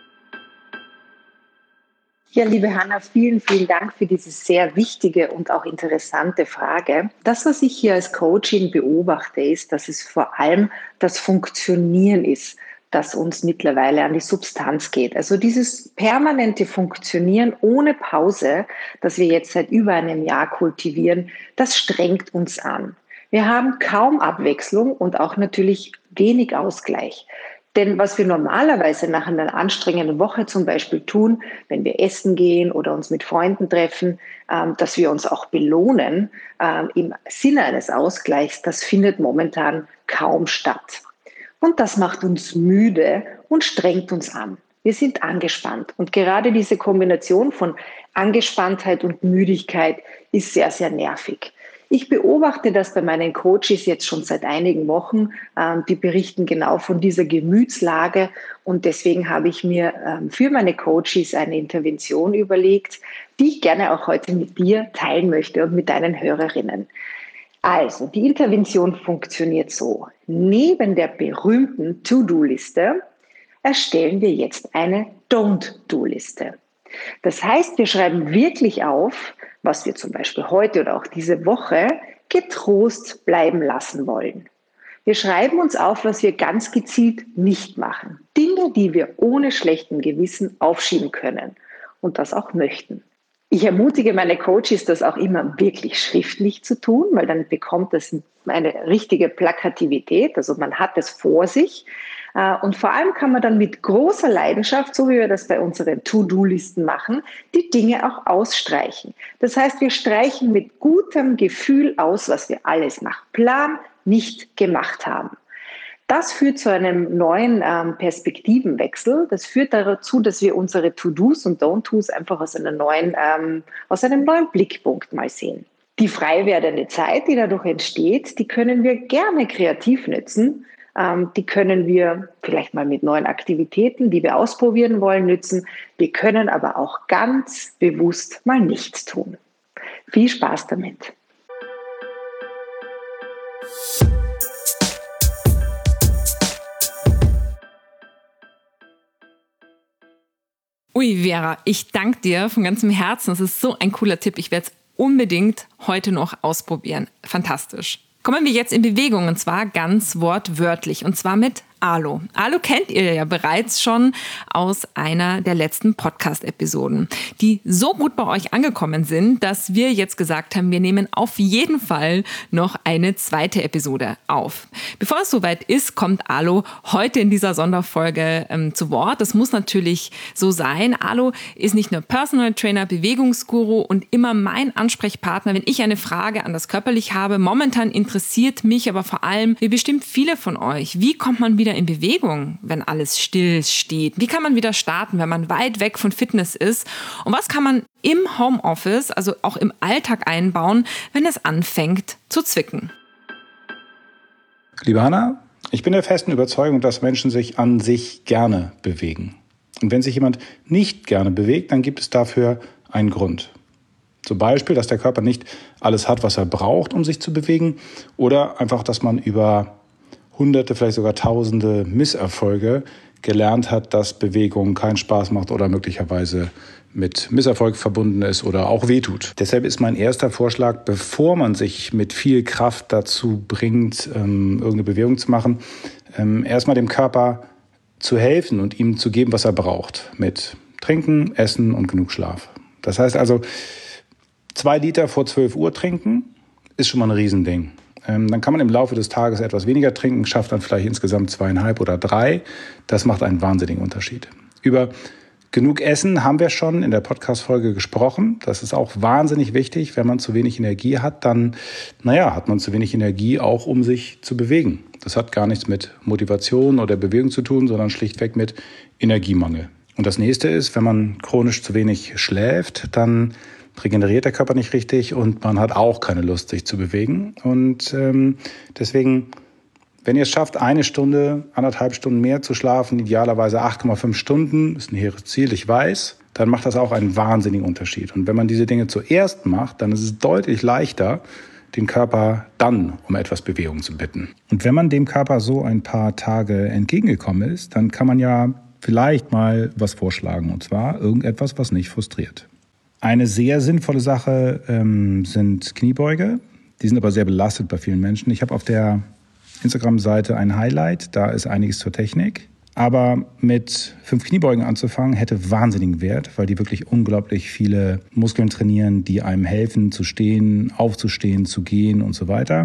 Speaker 1: Ja, liebe Hanna, vielen, vielen Dank für diese sehr wichtige und auch interessante Frage. Das, was ich hier als Coachin beobachte, ist, dass es vor allem das Funktionieren ist, das uns mittlerweile an die Substanz geht. Also dieses permanente Funktionieren ohne Pause, das wir jetzt seit über einem Jahr kultivieren, das strengt uns an. Wir haben kaum Abwechslung und auch natürlich wenig Ausgleich. Denn was wir normalerweise nach einer anstrengenden Woche zum Beispiel tun, wenn wir essen gehen oder uns mit Freunden treffen, ähm, dass wir uns auch belohnen ähm, im Sinne eines Ausgleichs, das findet momentan kaum statt. Und das macht uns müde und strengt uns an. Wir sind angespannt. Und gerade diese Kombination von Angespanntheit und Müdigkeit ist sehr, sehr nervig. Ich beobachte das bei meinen Coaches jetzt schon seit einigen Wochen. Ähm, die berichten genau von dieser Gemütslage. Und deswegen habe ich mir ähm, für meine Coaches eine Intervention überlegt, die ich gerne auch heute mit dir teilen möchte und mit deinen Hörerinnen. Also, die Intervention funktioniert so. Neben der berühmten To-Do-Liste erstellen wir jetzt eine Don't-Do-Liste. Das heißt, wir schreiben wirklich auf, was wir zum Beispiel heute oder auch diese Woche getrost bleiben lassen wollen. Wir schreiben uns auf, was wir ganz gezielt nicht machen. Dinge, die wir ohne schlechten Gewissen aufschieben können und das auch möchten. Ich ermutige meine Coaches, das auch immer wirklich schriftlich zu tun, weil dann bekommt das eine richtige Plakativität, also man hat es vor sich. Und vor allem kann man dann mit großer Leidenschaft, so wie wir das bei unseren To-Do-Listen machen, die Dinge auch ausstreichen. Das heißt, wir streichen mit gutem Gefühl aus, was wir alles nach Plan nicht gemacht haben. Das führt zu einem neuen ähm, Perspektivenwechsel. Das führt dazu, dass wir unsere To-Dos und Don't-Dos einfach aus, einer neuen, ähm, aus einem neuen Blickpunkt mal sehen. Die frei werdende Zeit, die dadurch entsteht, die können wir gerne kreativ nutzen. Ähm, die können wir vielleicht mal mit neuen Aktivitäten, die wir ausprobieren wollen, nutzen. Wir können aber auch ganz bewusst mal nichts tun. Viel Spaß damit!
Speaker 3: Ui, Vera, ich danke dir von ganzem Herzen. Das ist so ein cooler Tipp. Ich werde es unbedingt heute noch ausprobieren. Fantastisch. Kommen wir jetzt in Bewegung und zwar ganz wortwörtlich und zwar mit Alo. Alo kennt ihr ja bereits schon aus einer der letzten Podcast-Episoden, die so gut bei euch angekommen sind, dass wir jetzt gesagt haben, wir nehmen auf jeden Fall noch eine zweite Episode auf. Bevor es soweit ist, kommt Alo heute in dieser Sonderfolge ähm, zu Wort. Das muss natürlich so sein. Alo ist nicht nur Personal Trainer, Bewegungsguru und immer mein Ansprechpartner, wenn ich eine Frage an das Körperlich habe. Momentan interessiert mich aber vor allem, wie bestimmt viele von euch, wie kommt man wieder in Bewegung, wenn alles still steht? Wie kann man wieder starten, wenn man weit weg von Fitness ist? Und was kann man im Homeoffice, also auch im Alltag einbauen, wenn es anfängt zu zwicken?
Speaker 8: Liebe Hanna, ich bin der festen Überzeugung, dass Menschen sich an sich gerne bewegen. Und wenn sich jemand nicht gerne bewegt, dann gibt es dafür einen Grund. Zum Beispiel, dass der Körper nicht alles hat, was er braucht, um sich zu bewegen, oder einfach, dass man über Hunderte, vielleicht sogar Tausende Misserfolge gelernt hat, dass Bewegung keinen Spaß macht oder möglicherweise mit Misserfolg verbunden ist oder auch wehtut. Deshalb ist mein erster Vorschlag, bevor man sich mit viel Kraft dazu bringt, ähm, irgendeine Bewegung zu machen, ähm, erstmal dem Körper zu helfen und ihm zu geben, was er braucht. Mit Trinken, Essen und genug Schlaf. Das heißt also, zwei Liter vor zwölf Uhr trinken ist schon mal ein Riesending. Ähm, dann kann man im Laufe des Tages etwas weniger trinken, schafft dann vielleicht insgesamt zweieinhalb oder drei. Das macht einen wahnsinnigen Unterschied. Über genug Essen haben wir schon in der Podcast-Folge gesprochen. Das ist auch wahnsinnig wichtig. Wenn man zu wenig Energie hat, dann, naja, hat man zu wenig Energie auch, um sich zu bewegen. Das hat gar nichts mit Motivation oder Bewegung zu tun, sondern schlichtweg mit Energiemangel. Und das nächste ist, wenn man chronisch zu wenig schläft, dann regeneriert der Körper nicht richtig und man hat auch keine Lust, sich zu bewegen. Und ähm, deswegen, wenn ihr es schafft, eine Stunde, anderthalb Stunden mehr zu schlafen, idealerweise acht Komma fünf Stunden, ist ein hehres Ziel, ich weiß, dann macht das auch einen wahnsinnigen Unterschied. Und wenn man diese Dinge zuerst macht, dann ist es deutlich leichter, den Körper dann um etwas Bewegung zu bitten. Und wenn man dem Körper so ein paar Tage entgegengekommen ist, dann kann man ja vielleicht mal was vorschlagen, und zwar irgendetwas, was nicht frustriert. Eine sehr sinnvolle Sache ähm, sind Kniebeuge. Die sind aber sehr belastet bei vielen Menschen. Ich habe auf der Instagram-Seite ein Highlight, da ist einiges zur Technik. Aber mit fünf Kniebeugen anzufangen, hätte wahnsinnigen Wert, weil die wirklich unglaublich viele Muskeln trainieren, die einem helfen zu stehen, aufzustehen, zu gehen und so weiter.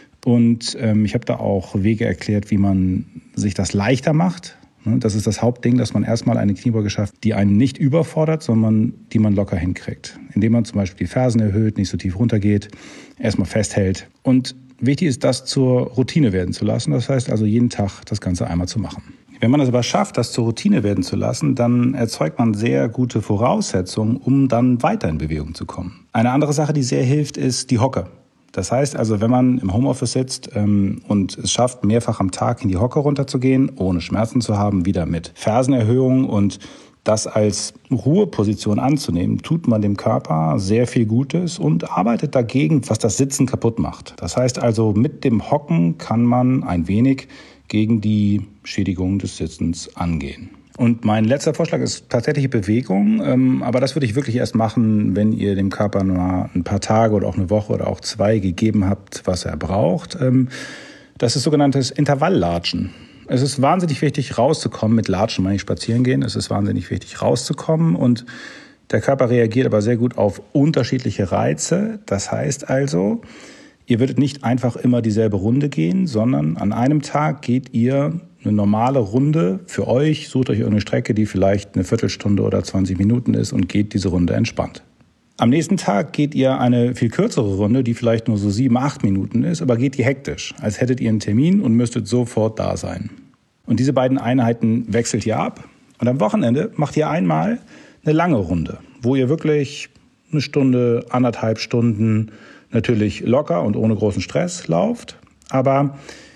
Speaker 8: Und ähm, ich habe da auch Wege erklärt, wie man sich das leichter macht. Das ist das Hauptding, dass man erstmal eine Kniebeuge schafft, die einen nicht überfordert, sondern die man locker hinkriegt. Indem man zum Beispiel die Fersen erhöht, nicht so tief runtergeht, erstmal festhält. Und wichtig ist, das zur Routine werden zu lassen. Das heißt also, jeden Tag das Ganze einmal zu machen. Wenn man es aber schafft, das zur Routine werden zu lassen, dann erzeugt man sehr gute Voraussetzungen, um dann weiter in Bewegung zu kommen. Eine andere Sache, die sehr hilft, ist die Hocke. Das heißt also, wenn man im Homeoffice sitzt ähm, und es schafft, mehrfach am Tag in die Hocke runterzugehen, ohne Schmerzen zu haben, wieder mit Fersenerhöhung und das als Ruheposition anzunehmen, tut man dem Körper sehr viel Gutes und arbeitet dagegen, was das Sitzen kaputt macht. Das heißt also, mit dem Hocken kann man ein wenig gegen die Schädigung des Sitzens angehen. Und mein letzter Vorschlag ist tatsächliche Bewegung, ähm, aber das würde ich wirklich erst machen, wenn ihr dem Körper nur ein paar Tage oder auch eine Woche oder auch zwei gegeben habt, was er braucht. Ähm, das ist sogenanntes Intervalllatschen. Es ist wahnsinnig wichtig, rauszukommen. Mit Latschen meine ich spazieren gehen. Es ist wahnsinnig wichtig, rauszukommen, und der Körper reagiert aber sehr gut auf unterschiedliche Reize. Das heißt also, ihr würdet nicht einfach immer dieselbe Runde gehen, sondern an einem Tag geht ihr eine normale Runde für euch, sucht euch irgendeine Strecke, die vielleicht eine Viertelstunde oder zwanzig Minuten ist, und geht diese Runde entspannt. Am nächsten Tag geht ihr eine viel kürzere Runde, die vielleicht nur so sieben, acht Minuten ist, aber geht die hektisch, als hättet ihr einen Termin und müsstet sofort da sein. Und diese beiden Einheiten wechselt ihr ab, und am Wochenende macht ihr einmal eine lange Runde, wo ihr wirklich eine Stunde, anderthalb Stunden natürlich locker und ohne großen Stress lauft, aber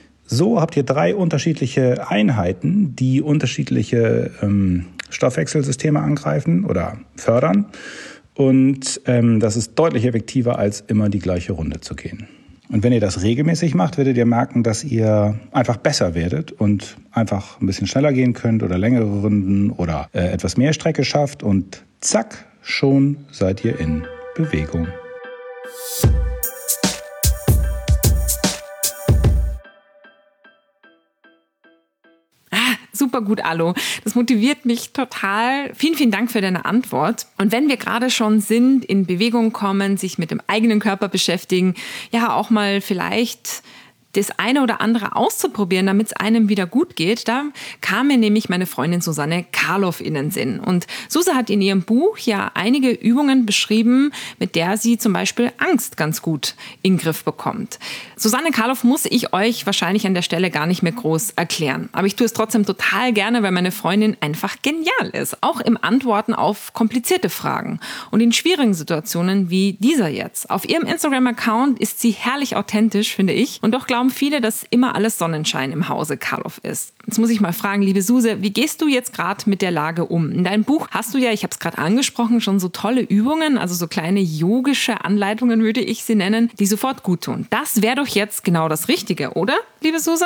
Speaker 8: so habt ihr drei unterschiedliche Einheiten, die unterschiedliche ähm, Stoffwechselsysteme angreifen oder fördern. Und ähm, das ist deutlich effektiver, als immer die gleiche Runde zu gehen. Und wenn ihr das regelmäßig macht, werdet ihr merken, dass ihr einfach besser werdet und einfach ein bisschen schneller gehen könnt oder längere Runden oder äh, etwas mehr Strecke schafft. Und zack, schon seid ihr in Bewegung.
Speaker 3: Super gut, Alu. Das motiviert mich total. Vielen, vielen Dank für deine Antwort. Und wenn wir gerade schon sind, in Bewegung kommen, sich mit dem eigenen Körper beschäftigen, ja auch mal vielleicht das eine oder andere auszuprobieren, damit es einem wieder gut geht, da kam mir nämlich meine Freundin Susanne Karloff in den Sinn. Und Susa hat in ihrem Buch ja einige Übungen beschrieben, mit der sie zum Beispiel Angst ganz gut in den Griff bekommt. Susanne Karloff muss ich euch wahrscheinlich an der Stelle gar nicht mehr groß erklären. Aber ich tue es trotzdem total gerne, weil meine Freundin einfach genial ist. Auch im Antworten auf komplizierte Fragen und in schwierigen Situationen wie dieser jetzt. Auf ihrem Instagram-Account ist sie herrlich authentisch, finde ich. Und doch glauben viele, dass immer alles Sonnenschein im Hause Karloff ist. Jetzt muss ich mal fragen, liebe Suse, wie gehst du jetzt gerade mit der Lage um? In deinem Buch hast du ja, ich habe es gerade angesprochen, schon so tolle Übungen, also so kleine yogische Anleitungen würde ich sie nennen, die sofort gut tun. Das wäre doch jetzt genau das Richtige, oder, liebe Suse?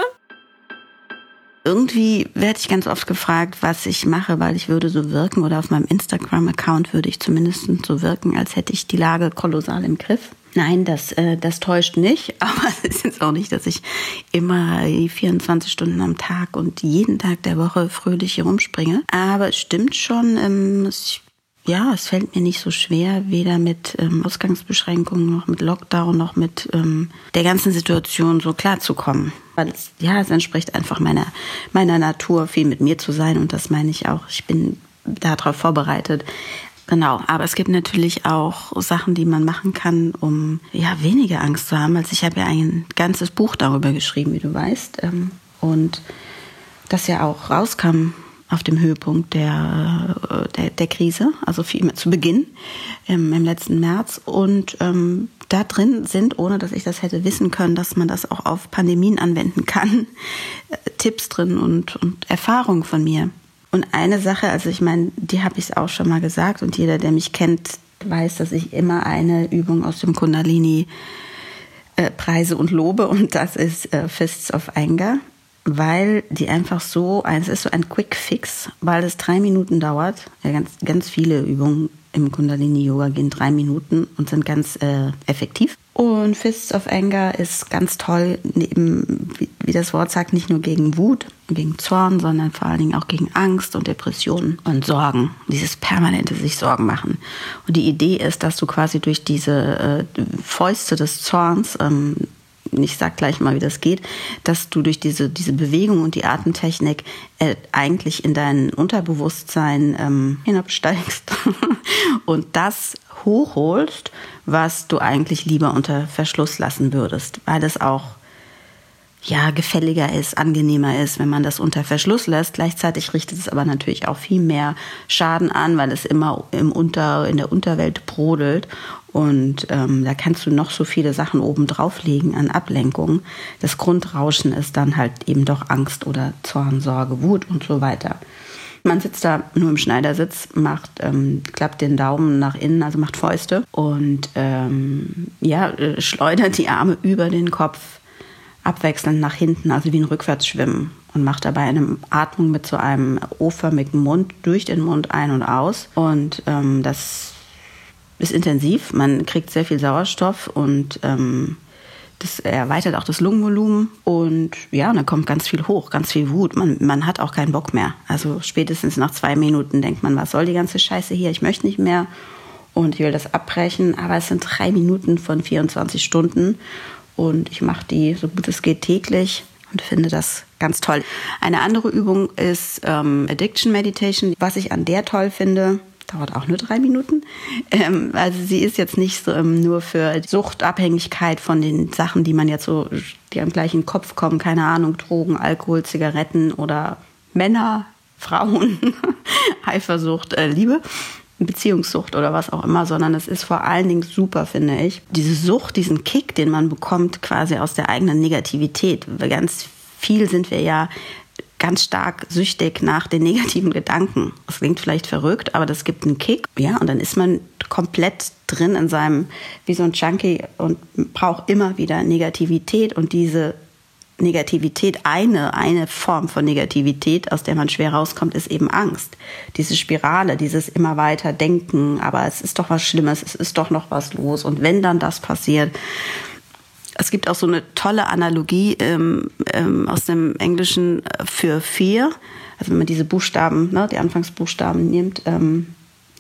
Speaker 9: Irgendwie werde ich ganz oft gefragt, was ich mache, weil ich würde so wirken, oder auf meinem Instagram-Account würde ich zumindest so wirken, als hätte ich die Lage kolossal im Griff. Nein, das, äh, das täuscht nicht, aber es ist jetzt auch nicht, dass ich immer vierundzwanzig Stunden am Tag und jeden Tag der Woche fröhlich hier rumspringe. Aber es stimmt schon, ähm, es, ja, es fällt mir nicht so schwer, weder mit ähm, Ausgangsbeschränkungen noch mit Lockdown noch mit ähm, der ganzen Situation so klarzukommen. Weil es, ja, es entspricht einfach meiner, meiner Natur, viel mit mir zu sein, und das meine ich auch. Ich bin darauf vorbereitet. Genau, aber es gibt natürlich auch Sachen, die man machen kann, um ja weniger Angst zu haben. Also ich habe ja ein ganzes Buch darüber geschrieben, wie du weißt, und das ja auch rauskam auf dem Höhepunkt der, der, der Krise, also viel zu Beginn im, im letzten März. Und ähm, da drin sind, ohne dass ich das hätte wissen können, dass man das auch auf Pandemien anwenden kann, äh, Tipps drin und, und Erfahrungen von mir. Und eine Sache, also ich meine, die habe ich auch schon mal gesagt, und jeder, der mich kennt, weiß, dass ich immer eine Übung aus dem Kundalini äh, preise und lobe, und das ist äh, Fists of Anger, weil die einfach so, es ist so ein Quick Fix, weil es drei Minuten dauert. Ja, ganz, ganz viele Übungen im Kundalini-Yoga gehen drei Minuten und sind ganz äh, effektiv. Und Fists of Anger ist ganz toll, neben, wie, wie das Wort sagt, nicht nur gegen Wut, gegen Zorn, sondern vor allen Dingen auch gegen Angst und Depressionen und Sorgen. Dieses permanente sich Sorgen machen. Und die Idee ist, dass du quasi durch diese äh, Fäuste des Zorns, ähm, ich sag gleich mal, wie das geht, dass du durch diese, diese Bewegung und die Atemtechnik äh, eigentlich in dein Unterbewusstsein ähm, hinabsteigst und das hochholst, was du eigentlich lieber unter Verschluss lassen würdest, weil es auch ja gefälliger ist, angenehmer ist, wenn man das unter Verschluss lässt. Gleichzeitig richtet es aber natürlich auch viel mehr Schaden an, weil es immer im Unter, in der Unterwelt brodelt. Und ähm, da kannst du noch so viele Sachen oben drauflegen an Ablenkung. Das Grundrauschen ist dann halt eben doch Angst oder Zorn, Sorge, Wut und so weiter. Man sitzt da nur im Schneidersitz, macht, ähm, klappt den Daumen nach innen, also macht Fäuste und ähm, ja, schleudert die Arme über den Kopf abwechselnd nach hinten, also wie ein Rückwärtsschwimmen, und macht dabei eine Atmung mit so einem O-förmigen Mund durch den Mund ein und aus. Und ähm, das ist intensiv, man kriegt sehr viel Sauerstoff und ähm, das erweitert auch das Lungenvolumen. Und ja, und dann kommt ganz viel hoch, ganz viel Wut. Man, man hat auch keinen Bock mehr. Also spätestens nach zwei Minuten denkt man, was soll die ganze Scheiße hier? Ich möchte nicht mehr und ich will das abbrechen. Aber es sind drei Minuten von vierundzwanzig Stunden. Und ich mache die, so gut es geht, täglich und finde das ganz toll. Eine andere Übung ist ähm, Addiction Meditation. Was ich an der toll finde, dauert auch nur drei Minuten. Ähm, also sie ist jetzt nicht so, ähm, nur für Suchtabhängigkeit von den Sachen, die man jetzt so, die am gleichen Kopf kommen, keine Ahnung, Drogen, Alkohol, Zigaretten oder Männer, Frauen, Eifersucht, äh, Liebe, Beziehungssucht oder was auch immer, sondern es ist vor allen Dingen super, finde ich, diese Sucht, diesen Kick, den man bekommt quasi aus der eigenen Negativität. Ganz viel sind wir ja ganz stark süchtig nach den negativen Gedanken. Das klingt vielleicht verrückt, aber das gibt einen Kick. Ja, und dann ist man komplett drin in seinem, wie so ein Junkie, und braucht immer wieder Negativität. Und diese Negativität, eine, eine Form von Negativität, aus der man schwer rauskommt, ist eben Angst. Diese Spirale, dieses immer weiter Denken, aber es ist doch was Schlimmes, es ist doch noch was los. Und wenn dann das passiert, Es gibt auch so eine tolle Analogie ähm, ähm, aus dem Englischen für Fear. Also wenn man diese Buchstaben, ne, die Anfangsbuchstaben nimmt, ähm,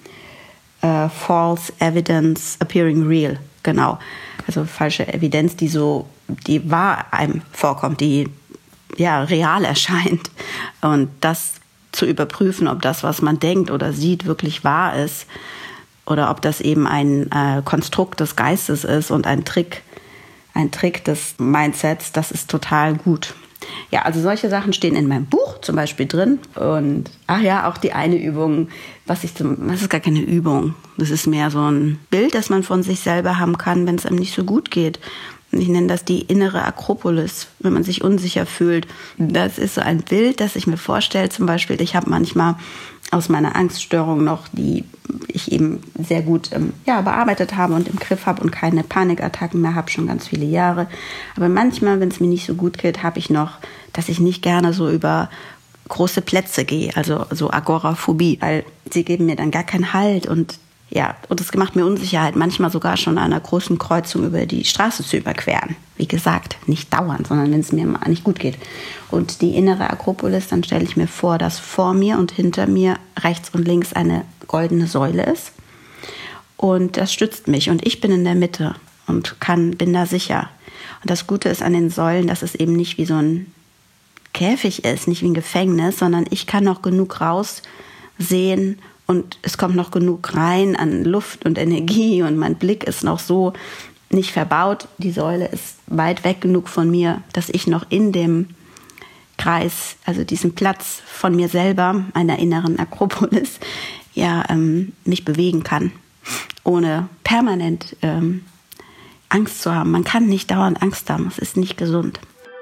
Speaker 9: äh, false evidence appearing real, genau. Also falsche Evidenz, die so, die wahr einem vorkommt, die ja real erscheint. Und das zu überprüfen, ob das, was man denkt oder sieht, wirklich wahr ist oder ob das eben ein äh, Konstrukt des Geistes ist und ein Trick, ein Trick des Mindsets, das ist total gut. Ja, also solche Sachen stehen in meinem Buch zum Beispiel drin. Und ach ja, auch die eine Übung, was ich zum, das ist gar keine Übung. Das ist mehr so ein Bild, das man von sich selber haben kann, wenn es einem nicht so gut geht. Und ich nenne das die innere Akropolis, wenn man sich unsicher fühlt. Das ist so ein Bild, das ich mir vorstelle. Zum Beispiel, ich habe manchmal aus meiner Angststörung noch, die ich eben sehr gut ähm, ja, bearbeitet habe und im Griff habe und keine Panikattacken mehr habe, schon ganz viele Jahre. Aber manchmal, wenn es mir nicht so gut geht, habe ich noch, dass ich nicht gerne so über große Plätze gehe, also so Agoraphobie, weil sie geben mir dann gar keinen Halt und ja, und es macht mir Unsicherheit, manchmal sogar schon an einer großen Kreuzung über die Straße zu überqueren. Wie gesagt, nicht dauernd, sondern wenn es mir mal nicht gut geht. Und die innere Akropolis, dann stelle ich mir vor, dass vor mir und hinter mir rechts und links eine goldene Säule ist. Und das stützt mich und ich bin in der Mitte und kann, bin da sicher. Und das Gute ist an den Säulen, dass es eben nicht wie so ein Käfig ist, nicht wie ein Gefängnis, sondern ich kann noch genug raussehen und es kommt noch genug rein an Luft und Energie und mein Blick ist noch so nicht verbaut. Die Säule ist weit weg genug von mir, dass ich noch in dem Kreis, also diesem Platz von mir selber, einer inneren Akropolis, ja, ähm, mich bewegen kann, ohne permanent ähm, Angst zu haben. Man kann nicht dauernd Angst haben, es ist nicht gesund.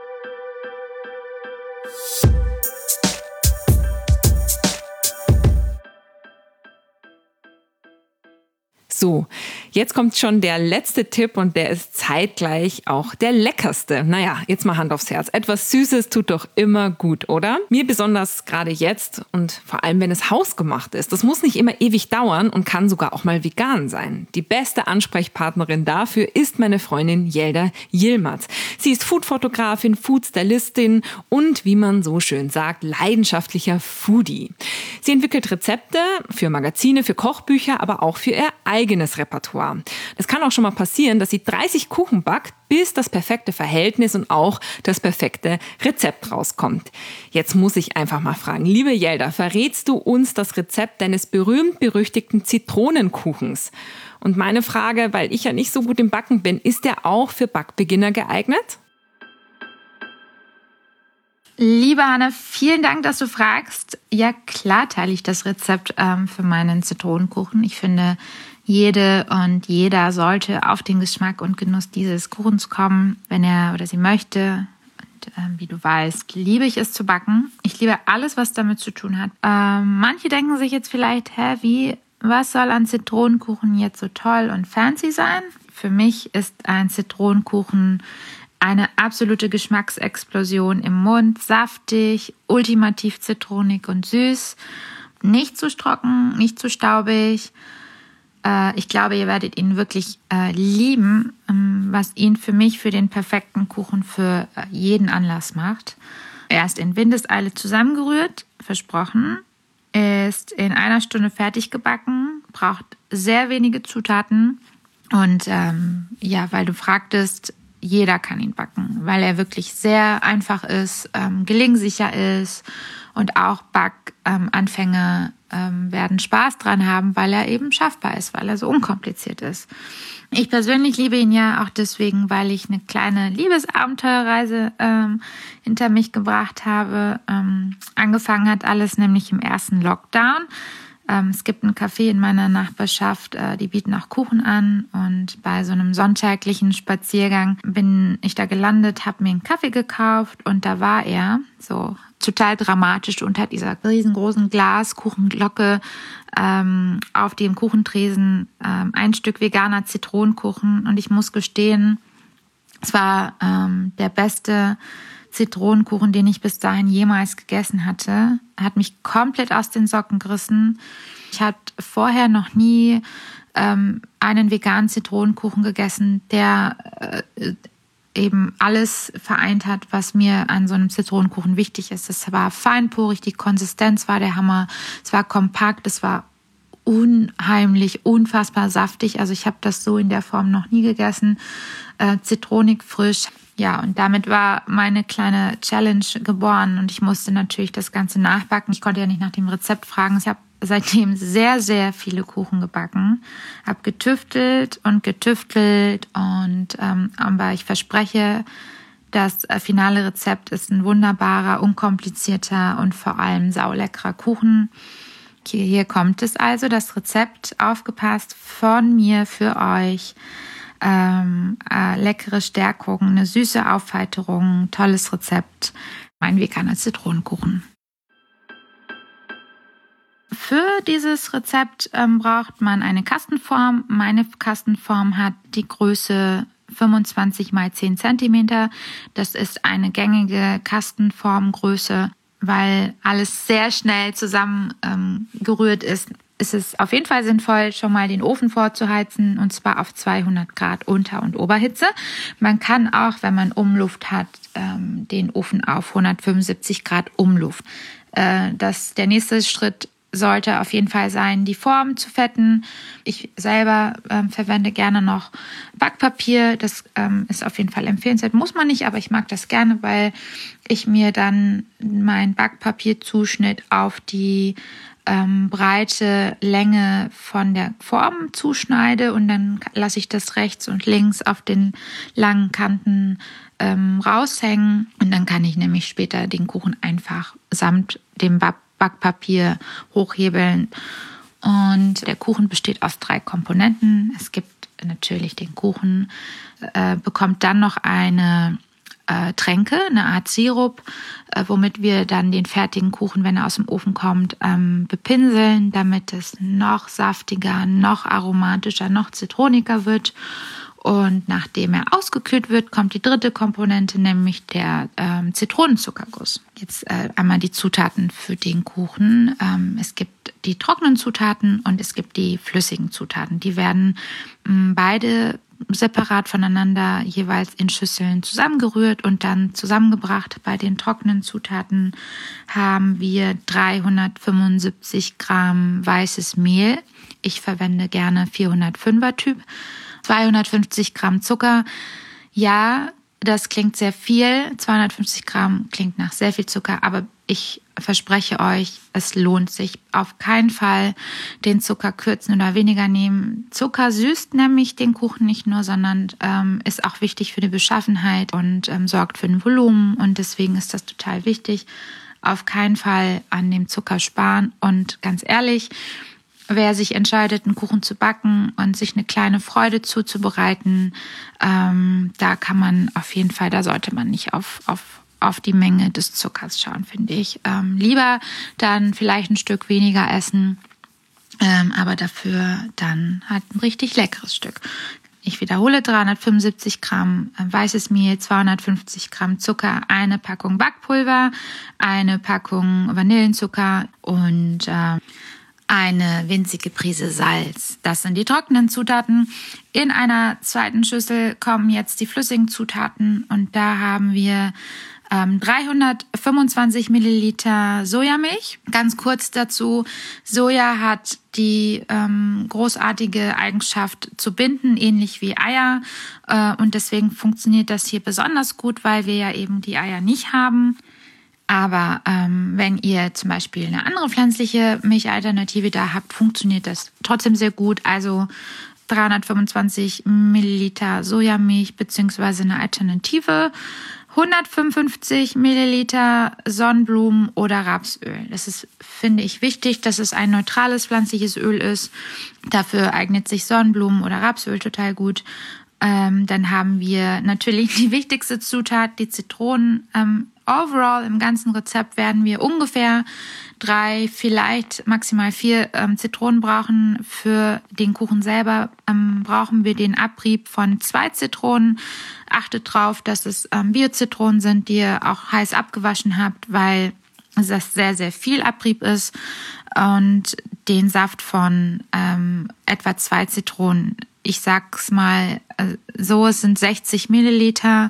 Speaker 3: So, jetzt kommt schon der letzte Tipp und der ist zeitgleich auch der leckerste. Naja, jetzt mal Hand aufs Herz. Etwas Süßes tut doch immer gut, oder? Mir besonders gerade jetzt und vor allem, wenn es hausgemacht ist. Das muss nicht immer ewig dauern und kann sogar auch mal vegan sein. Die beste Ansprechpartnerin dafür ist meine Freundin Yelda Yilmaz. Sie ist Foodfotografin, Foodstylistin und, wie man so schön sagt, leidenschaftlicher Foodie. Sie entwickelt Rezepte für Magazine, für Kochbücher, aber auch für ihr eigenes Repertoire. Das kann auch schon mal passieren, dass sie dreißig Kuchen backt, bis das perfekte Verhältnis und auch das perfekte Rezept rauskommt. Jetzt muss ich einfach mal fragen, liebe Yelda, verrätst du uns das Rezept deines berühmt-berüchtigten Zitronenkuchens? Und meine Frage, weil ich ja nicht so gut im Backen bin, ist der auch für Backbeginner geeignet?
Speaker 5: Liebe Hanna, vielen Dank, dass du fragst. Ja, klar teile ich das Rezept ähm, für meinen Zitronenkuchen. Ich finde, jede und jeder sollte auf den Geschmack und Genuss dieses Kuchens kommen, wenn er oder sie möchte. Und ähm, wie du weißt, liebe ich es zu backen. Ich liebe alles, was damit zu tun hat. Ähm, manche denken sich jetzt vielleicht, hä, wie, was soll an Zitronenkuchen jetzt so toll und fancy sein? Für mich ist ein Zitronenkuchen eine absolute Geschmacksexplosion im Mund, saftig, ultimativ zitronig und süß, nicht zu trocken, nicht zu staubig. Äh, ich glaube, ihr werdet ihn wirklich äh, lieben, ähm, was ihn für mich für den perfekten Kuchen für äh, jeden Anlass macht. Er ist in Windeseile zusammengerührt, versprochen, ist in einer Stunde fertig gebacken, braucht sehr wenige Zutaten und ähm, ja, weil du fragtest, jeder kann ihn backen, weil er wirklich sehr einfach ist, ähm, gelingsicher ist und auch Backanfänger ähm, werden Spaß dran haben, weil er eben schaffbar ist, weil er so unkompliziert ist. Ich persönlich liebe ihn ja auch deswegen, weil ich eine kleine Liebesabenteuerreise ähm, hinter mich gebracht habe. Ähm, angefangen hat alles nämlich im ersten Lockdown. Ähm, es gibt ein Café in meiner Nachbarschaft, äh, die bieten auch Kuchen an und bei so einem sonntäglichen Spaziergang bin ich da gelandet, habe mir einen Kaffee gekauft und da war er so total dramatisch unter dieser riesengroßen Glaskuchenglocke ähm, auf dem Kuchentresen ähm, ein Stück veganer Zitronenkuchen und ich muss gestehen, es war ähm, der beste Zitronenkuchen, den ich bis dahin jemals gegessen hatte. Hat mich komplett aus den Socken gerissen. Ich hatte vorher noch nie ähm, einen veganen Zitronenkuchen gegessen, der äh, eben alles vereint hat, was mir an so einem Zitronenkuchen wichtig ist. Es war feinporig, die Konsistenz war der Hammer, es war kompakt, es war unheimlich, unfassbar saftig. Also ich habe das so in der Form noch nie gegessen. Äh, zitronig, frisch. Ja, und damit war meine kleine Challenge geboren und ich musste natürlich das Ganze nachbacken. Ich konnte ja nicht nach dem Rezept fragen. Ich habe seitdem sehr, sehr viele Kuchen gebacken, habe getüftelt und getüftelt und ähm, aber ich verspreche, das finale Rezept ist ein wunderbarer, unkomplizierter und vor allem sauleckerer Kuchen. Hier, hier kommt es also, das Rezept, aufgepasst, von mir für euch. Ähm, äh, leckere Stärkung, eine süße Aufheiterung, tolles Rezept. Mein veganer Zitronenkuchen. Für dieses Rezept ähm, braucht man eine Kastenform. Meine Kastenform hat die Größe fünfundzwanzig mal zehn Zentimeter. Das ist eine gängige Kastenformgröße, weil alles sehr schnell zusammengerührt ähm, ist. Ist es auf jeden Fall sinnvoll, schon mal den Ofen vorzuheizen, und zwar auf zweihundert Grad Unter- und Oberhitze. Man kann auch, wenn man Umluft hat, ähm, den Ofen auf hundertfünfundsiebzig Grad Umluft. Äh, das, der nächste Schritt sollte auf jeden Fall sein, die Form zu fetten. Ich selber ähm, verwende gerne noch Backpapier. Das ähm, ist auf jeden Fall empfehlenswert. Muss man nicht, aber ich mag das gerne, weil ich mir dann mein Backpapierzuschnitt auf die ähm, breite Länge von der Form zuschneide und dann lasse ich das rechts und links auf den langen Kanten ähm, raushängen und dann kann ich nämlich später den Kuchen einfach samt dem Back Backpapier hochhebeln. Und der Kuchen besteht aus drei Komponenten. Es gibt natürlich den Kuchen, äh, bekommt dann noch eine äh, Tränke, eine Art Sirup, äh, womit wir dann den fertigen Kuchen, wenn er aus dem Ofen kommt, ähm, bepinseln, damit es noch saftiger, noch aromatischer, noch zitroniger wird. Und nachdem er ausgekühlt wird, kommt die dritte Komponente, nämlich der ähm, Zitronenzuckerguss. Jetzt äh, einmal die Zutaten für den Kuchen. Ähm, es gibt die trockenen Zutaten und es gibt die flüssigen Zutaten. Die werden ähm, beide separat voneinander jeweils in Schüsseln zusammengerührt und dann zusammengebracht. Bei den trockenen Zutaten haben wir dreihundertfünfundsiebzig Gramm weißes Mehl. Ich verwende gerne vierhundertfünfer Typ. zweihundertfünfzig Gramm Zucker. Ja, das klingt sehr viel. zweihundertfünfzig Gramm klingt nach sehr viel Zucker, aber ich verspreche euch, es lohnt sich auf keinen Fall, den Zucker kürzen oder weniger nehmen. Zucker süßt nämlich den Kuchen nicht nur, sondern ähm, ist auch wichtig für die Beschaffenheit und ähm, sorgt für ein Volumen und deswegen ist das total wichtig. Auf keinen Fall an dem Zucker sparen und ganz ehrlich, wer sich entscheidet, einen Kuchen zu backen und sich eine kleine Freude zuzubereiten, ähm, da kann man auf jeden Fall, da sollte man nicht auf, auf, auf die Menge des Zuckers schauen, finde ich. Ähm, lieber dann vielleicht ein Stück weniger essen, ähm, aber dafür dann halt ein richtig leckeres Stück. Ich wiederhole, dreihundertfünfundsiebzig Gramm weißes Mehl, zweihundertfünfzig Gramm Zucker, eine Packung Backpulver, eine Packung Vanillenzucker und äh, eine winzige Prise Salz. Das sind die trockenen Zutaten. In einer zweiten Schüssel kommen jetzt die flüssigen Zutaten und da haben wir ähm, dreihundertfünfundzwanzig Milliliter Sojamilch. Ganz kurz dazu, Soja hat die ähm, großartige Eigenschaft zu binden, ähnlich wie Eier äh, und deswegen funktioniert das hier besonders gut, weil wir ja eben die Eier nicht haben. Aber ähm, wenn ihr zum Beispiel eine andere pflanzliche Milchalternative da habt, funktioniert das trotzdem sehr gut. Also dreihundertfünfundzwanzig Milliliter Sojamilch beziehungsweise eine Alternative, hundertfünfundfünfzig Milliliter Sonnenblumen- oder Rapsöl. Das ist, finde ich, wichtig, dass es ein neutrales pflanzliches Öl ist. Dafür eignet sich Sonnenblumen- oder Rapsöl total gut. Ähm, dann haben wir natürlich die wichtigste Zutat, die Zitronen. Ähm, overall im ganzen Rezept werden wir ungefähr drei, vielleicht maximal vier ähm, Zitronen brauchen. Für den Kuchen selber ähm, brauchen wir den Abrieb von zwei Zitronen. Achtet drauf, dass es ähm, Bio-Zitronen sind, die ihr auch heiß abgewaschen habt, weil das sehr, sehr viel Abrieb ist. Und den Saft von ähm, etwa zwei Zitronen
Speaker 10: ich sag's mal so, es sind sechzig Milliliter,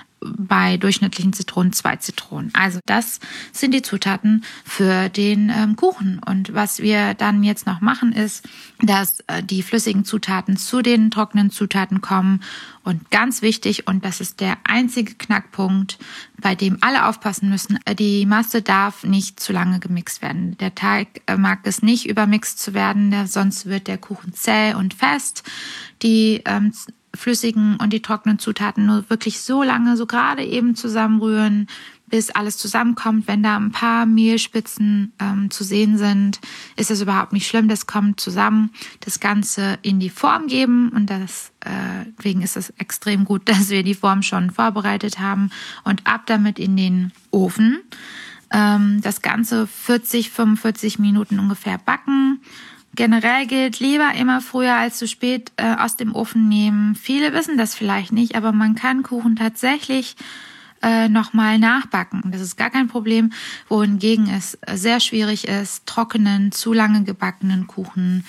Speaker 10: bei durchschnittlichen Zitronen zwei Zitronen. Also das sind die Zutaten für den ähm, Kuchen. Und was wir dann jetzt noch machen, ist, dass äh, die flüssigen Zutaten zu den trockenen Zutaten kommen. Und ganz wichtig, und das ist der einzige Knackpunkt, bei dem alle aufpassen müssen, die Masse darf nicht zu lange gemixt werden. Der Teig äh, mag es nicht übermixt zu werden, der, sonst wird der Kuchen zäh und fest. Die ähm, flüssigen und die trockenen Zutaten nur wirklich so lange, so gerade eben zusammenrühren, bis alles zusammenkommt. Wenn da ein paar Mehlspitzen ähm, zu sehen sind, ist das überhaupt nicht schlimm. Das kommt zusammen. Das Ganze in die Form geben und das, äh, deswegen ist es extrem gut, dass wir die Form schon vorbereitet haben und ab damit in den Ofen. Ähm, das Ganze vierzig, fünfundvierzig Minuten ungefähr backen. Generell gilt, lieber immer früher als zu spät äh, aus dem Ofen nehmen. Viele wissen das vielleicht nicht, aber man kann Kuchen tatsächlich äh, nochmal nachbacken. Das ist gar kein Problem, wohingegen es sehr schwierig ist, trockenen, zu lange gebackenen Kuchen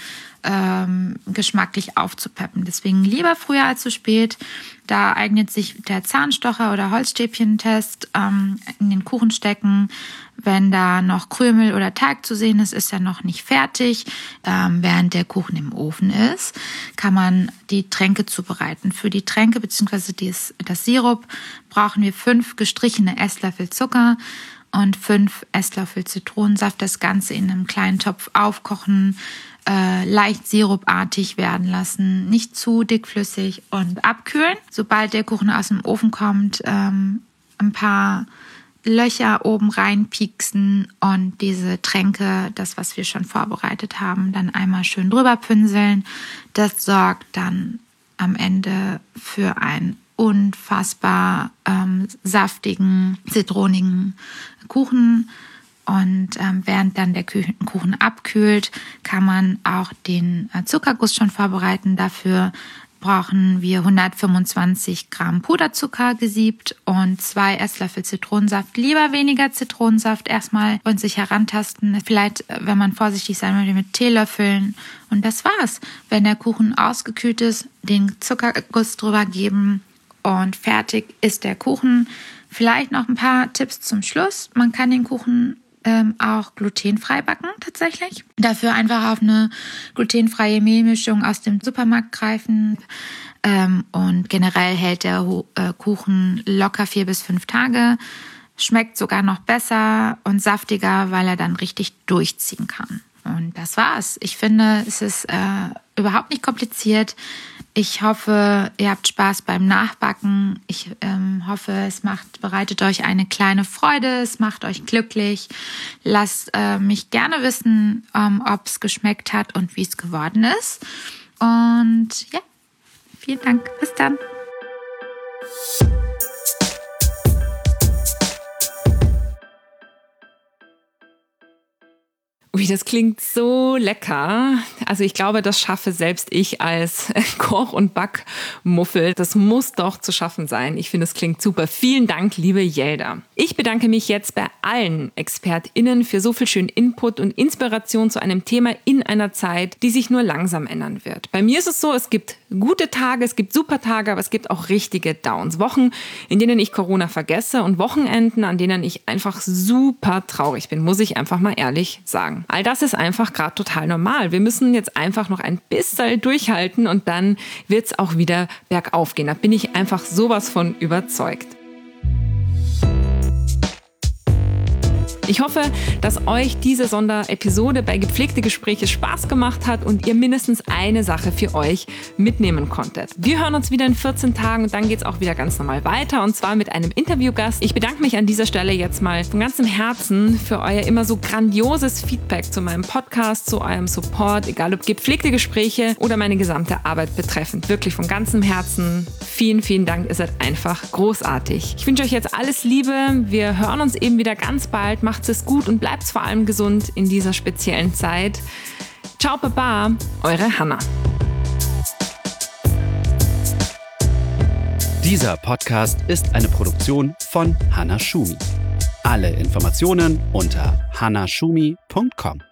Speaker 10: ähm, geschmacklich aufzupeppen. Deswegen lieber früher als zu spät. Da eignet sich der Zahnstocher oder Holzstäbchentest, ähm, in den Kuchen stecken. Wenn da noch Krümel oder Teig zu sehen ist, ist er noch nicht fertig. Ähm, während der Kuchen im Ofen ist, kann man die Tränke zubereiten. Für die Tränke bzw. das, das Sirup brauchen wir fünf gestrichene Esslöffel Zucker und fünf Esslöffel Zitronensaft. Das Ganze in einem kleinen Topf aufkochen, äh, leicht sirupartig werden lassen, nicht zu dickflüssig und abkühlen. Sobald der Kuchen aus dem Ofen kommt, ähm, ein paar Löcher oben reinpieksen und diese Tränke, das, was wir schon vorbereitet haben, dann einmal schön drüber pinseln. Das sorgt dann am Ende für einen unfassbar ähm, saftigen, zitronigen Kuchen. Und ähm, während dann der Kuchen abkühlt, kann man auch den äh, Zuckerguss schon vorbereiten. Dafür brauchen wir hundertfünfundzwanzig Gramm Puderzucker gesiebt und zwei Esslöffel Zitronensaft. Lieber weniger Zitronensaft erstmal und sich herantasten. Vielleicht, wenn man vorsichtig sein möchte, mit Teelöffeln. Und das war's. Wenn der Kuchen ausgekühlt ist, den Zuckerguss drüber geben und fertig ist der Kuchen. Vielleicht noch ein paar Tipps zum Schluss. Man kann den Kuchen Ähm, auch glutenfrei backen tatsächlich. Dafür einfach auf eine glutenfreie Mehlmischung aus dem Supermarkt greifen. Ähm, und generell hält der äh, Kuchen locker vier bis fünf Tage. Schmeckt sogar noch besser und saftiger, weil er dann richtig durchziehen kann. Und das war's. Ich finde, es ist äh, überhaupt nicht kompliziert. Ich hoffe, ihr habt Spaß beim Nachbacken. Ich ähm, hoffe, es macht, bereitet euch eine kleine Freude, es macht euch glücklich. Lasst äh, mich gerne wissen, ähm, ob es geschmeckt hat und wie es geworden ist. Und ja, vielen Dank. Bis dann.
Speaker 3: Ui, das klingt so lecker. Also ich glaube, das schaffe selbst ich als Koch- und Backmuffel. Das muss doch zu schaffen sein. Ich finde, es klingt super. Vielen Dank, liebe Jelda. Ich bedanke mich jetzt bei allen ExpertInnen für so viel schönen Input und Inspiration zu einem Thema in einer Zeit, die sich nur langsam ändern wird. Bei mir ist es so, es gibt gute Tage, es gibt super Tage, aber es gibt auch richtige Downs. Wochen, in denen ich Corona vergesse und Wochenenden, an denen ich einfach super traurig bin, muss ich einfach mal ehrlich sagen. All das ist einfach gerade total normal. Wir müssen jetzt einfach noch ein bisschen durchhalten und dann wird es auch wieder bergauf gehen. Da bin ich einfach sowas von überzeugt. Ich hoffe, dass euch diese Sonderepisode bei Gepflegte Gespräche Spaß gemacht hat und ihr mindestens eine Sache für euch mitnehmen konntet. Wir hören uns wieder in vierzehn Tagen und dann geht es auch wieder ganz normal weiter und zwar mit einem Interviewgast. Ich bedanke mich an dieser Stelle jetzt mal von ganzem Herzen für euer immer so grandioses Feedback zu meinem Podcast, zu eurem Support, egal ob gepflegte Gespräche oder meine gesamte Arbeit betreffend. Wirklich von ganzem Herzen vielen, vielen Dank. Ihr seid einfach großartig. Ich wünsche euch jetzt alles Liebe. Wir hören uns eben wieder ganz bald. Macht es gut und bleibt vor allem gesund in dieser speziellen Zeit. Ciao, Baba, eure Hanna.
Speaker 2: Dieser Podcast ist eine Produktion von Hanna Schumi. Alle Informationen unter hanna schumi punkt com.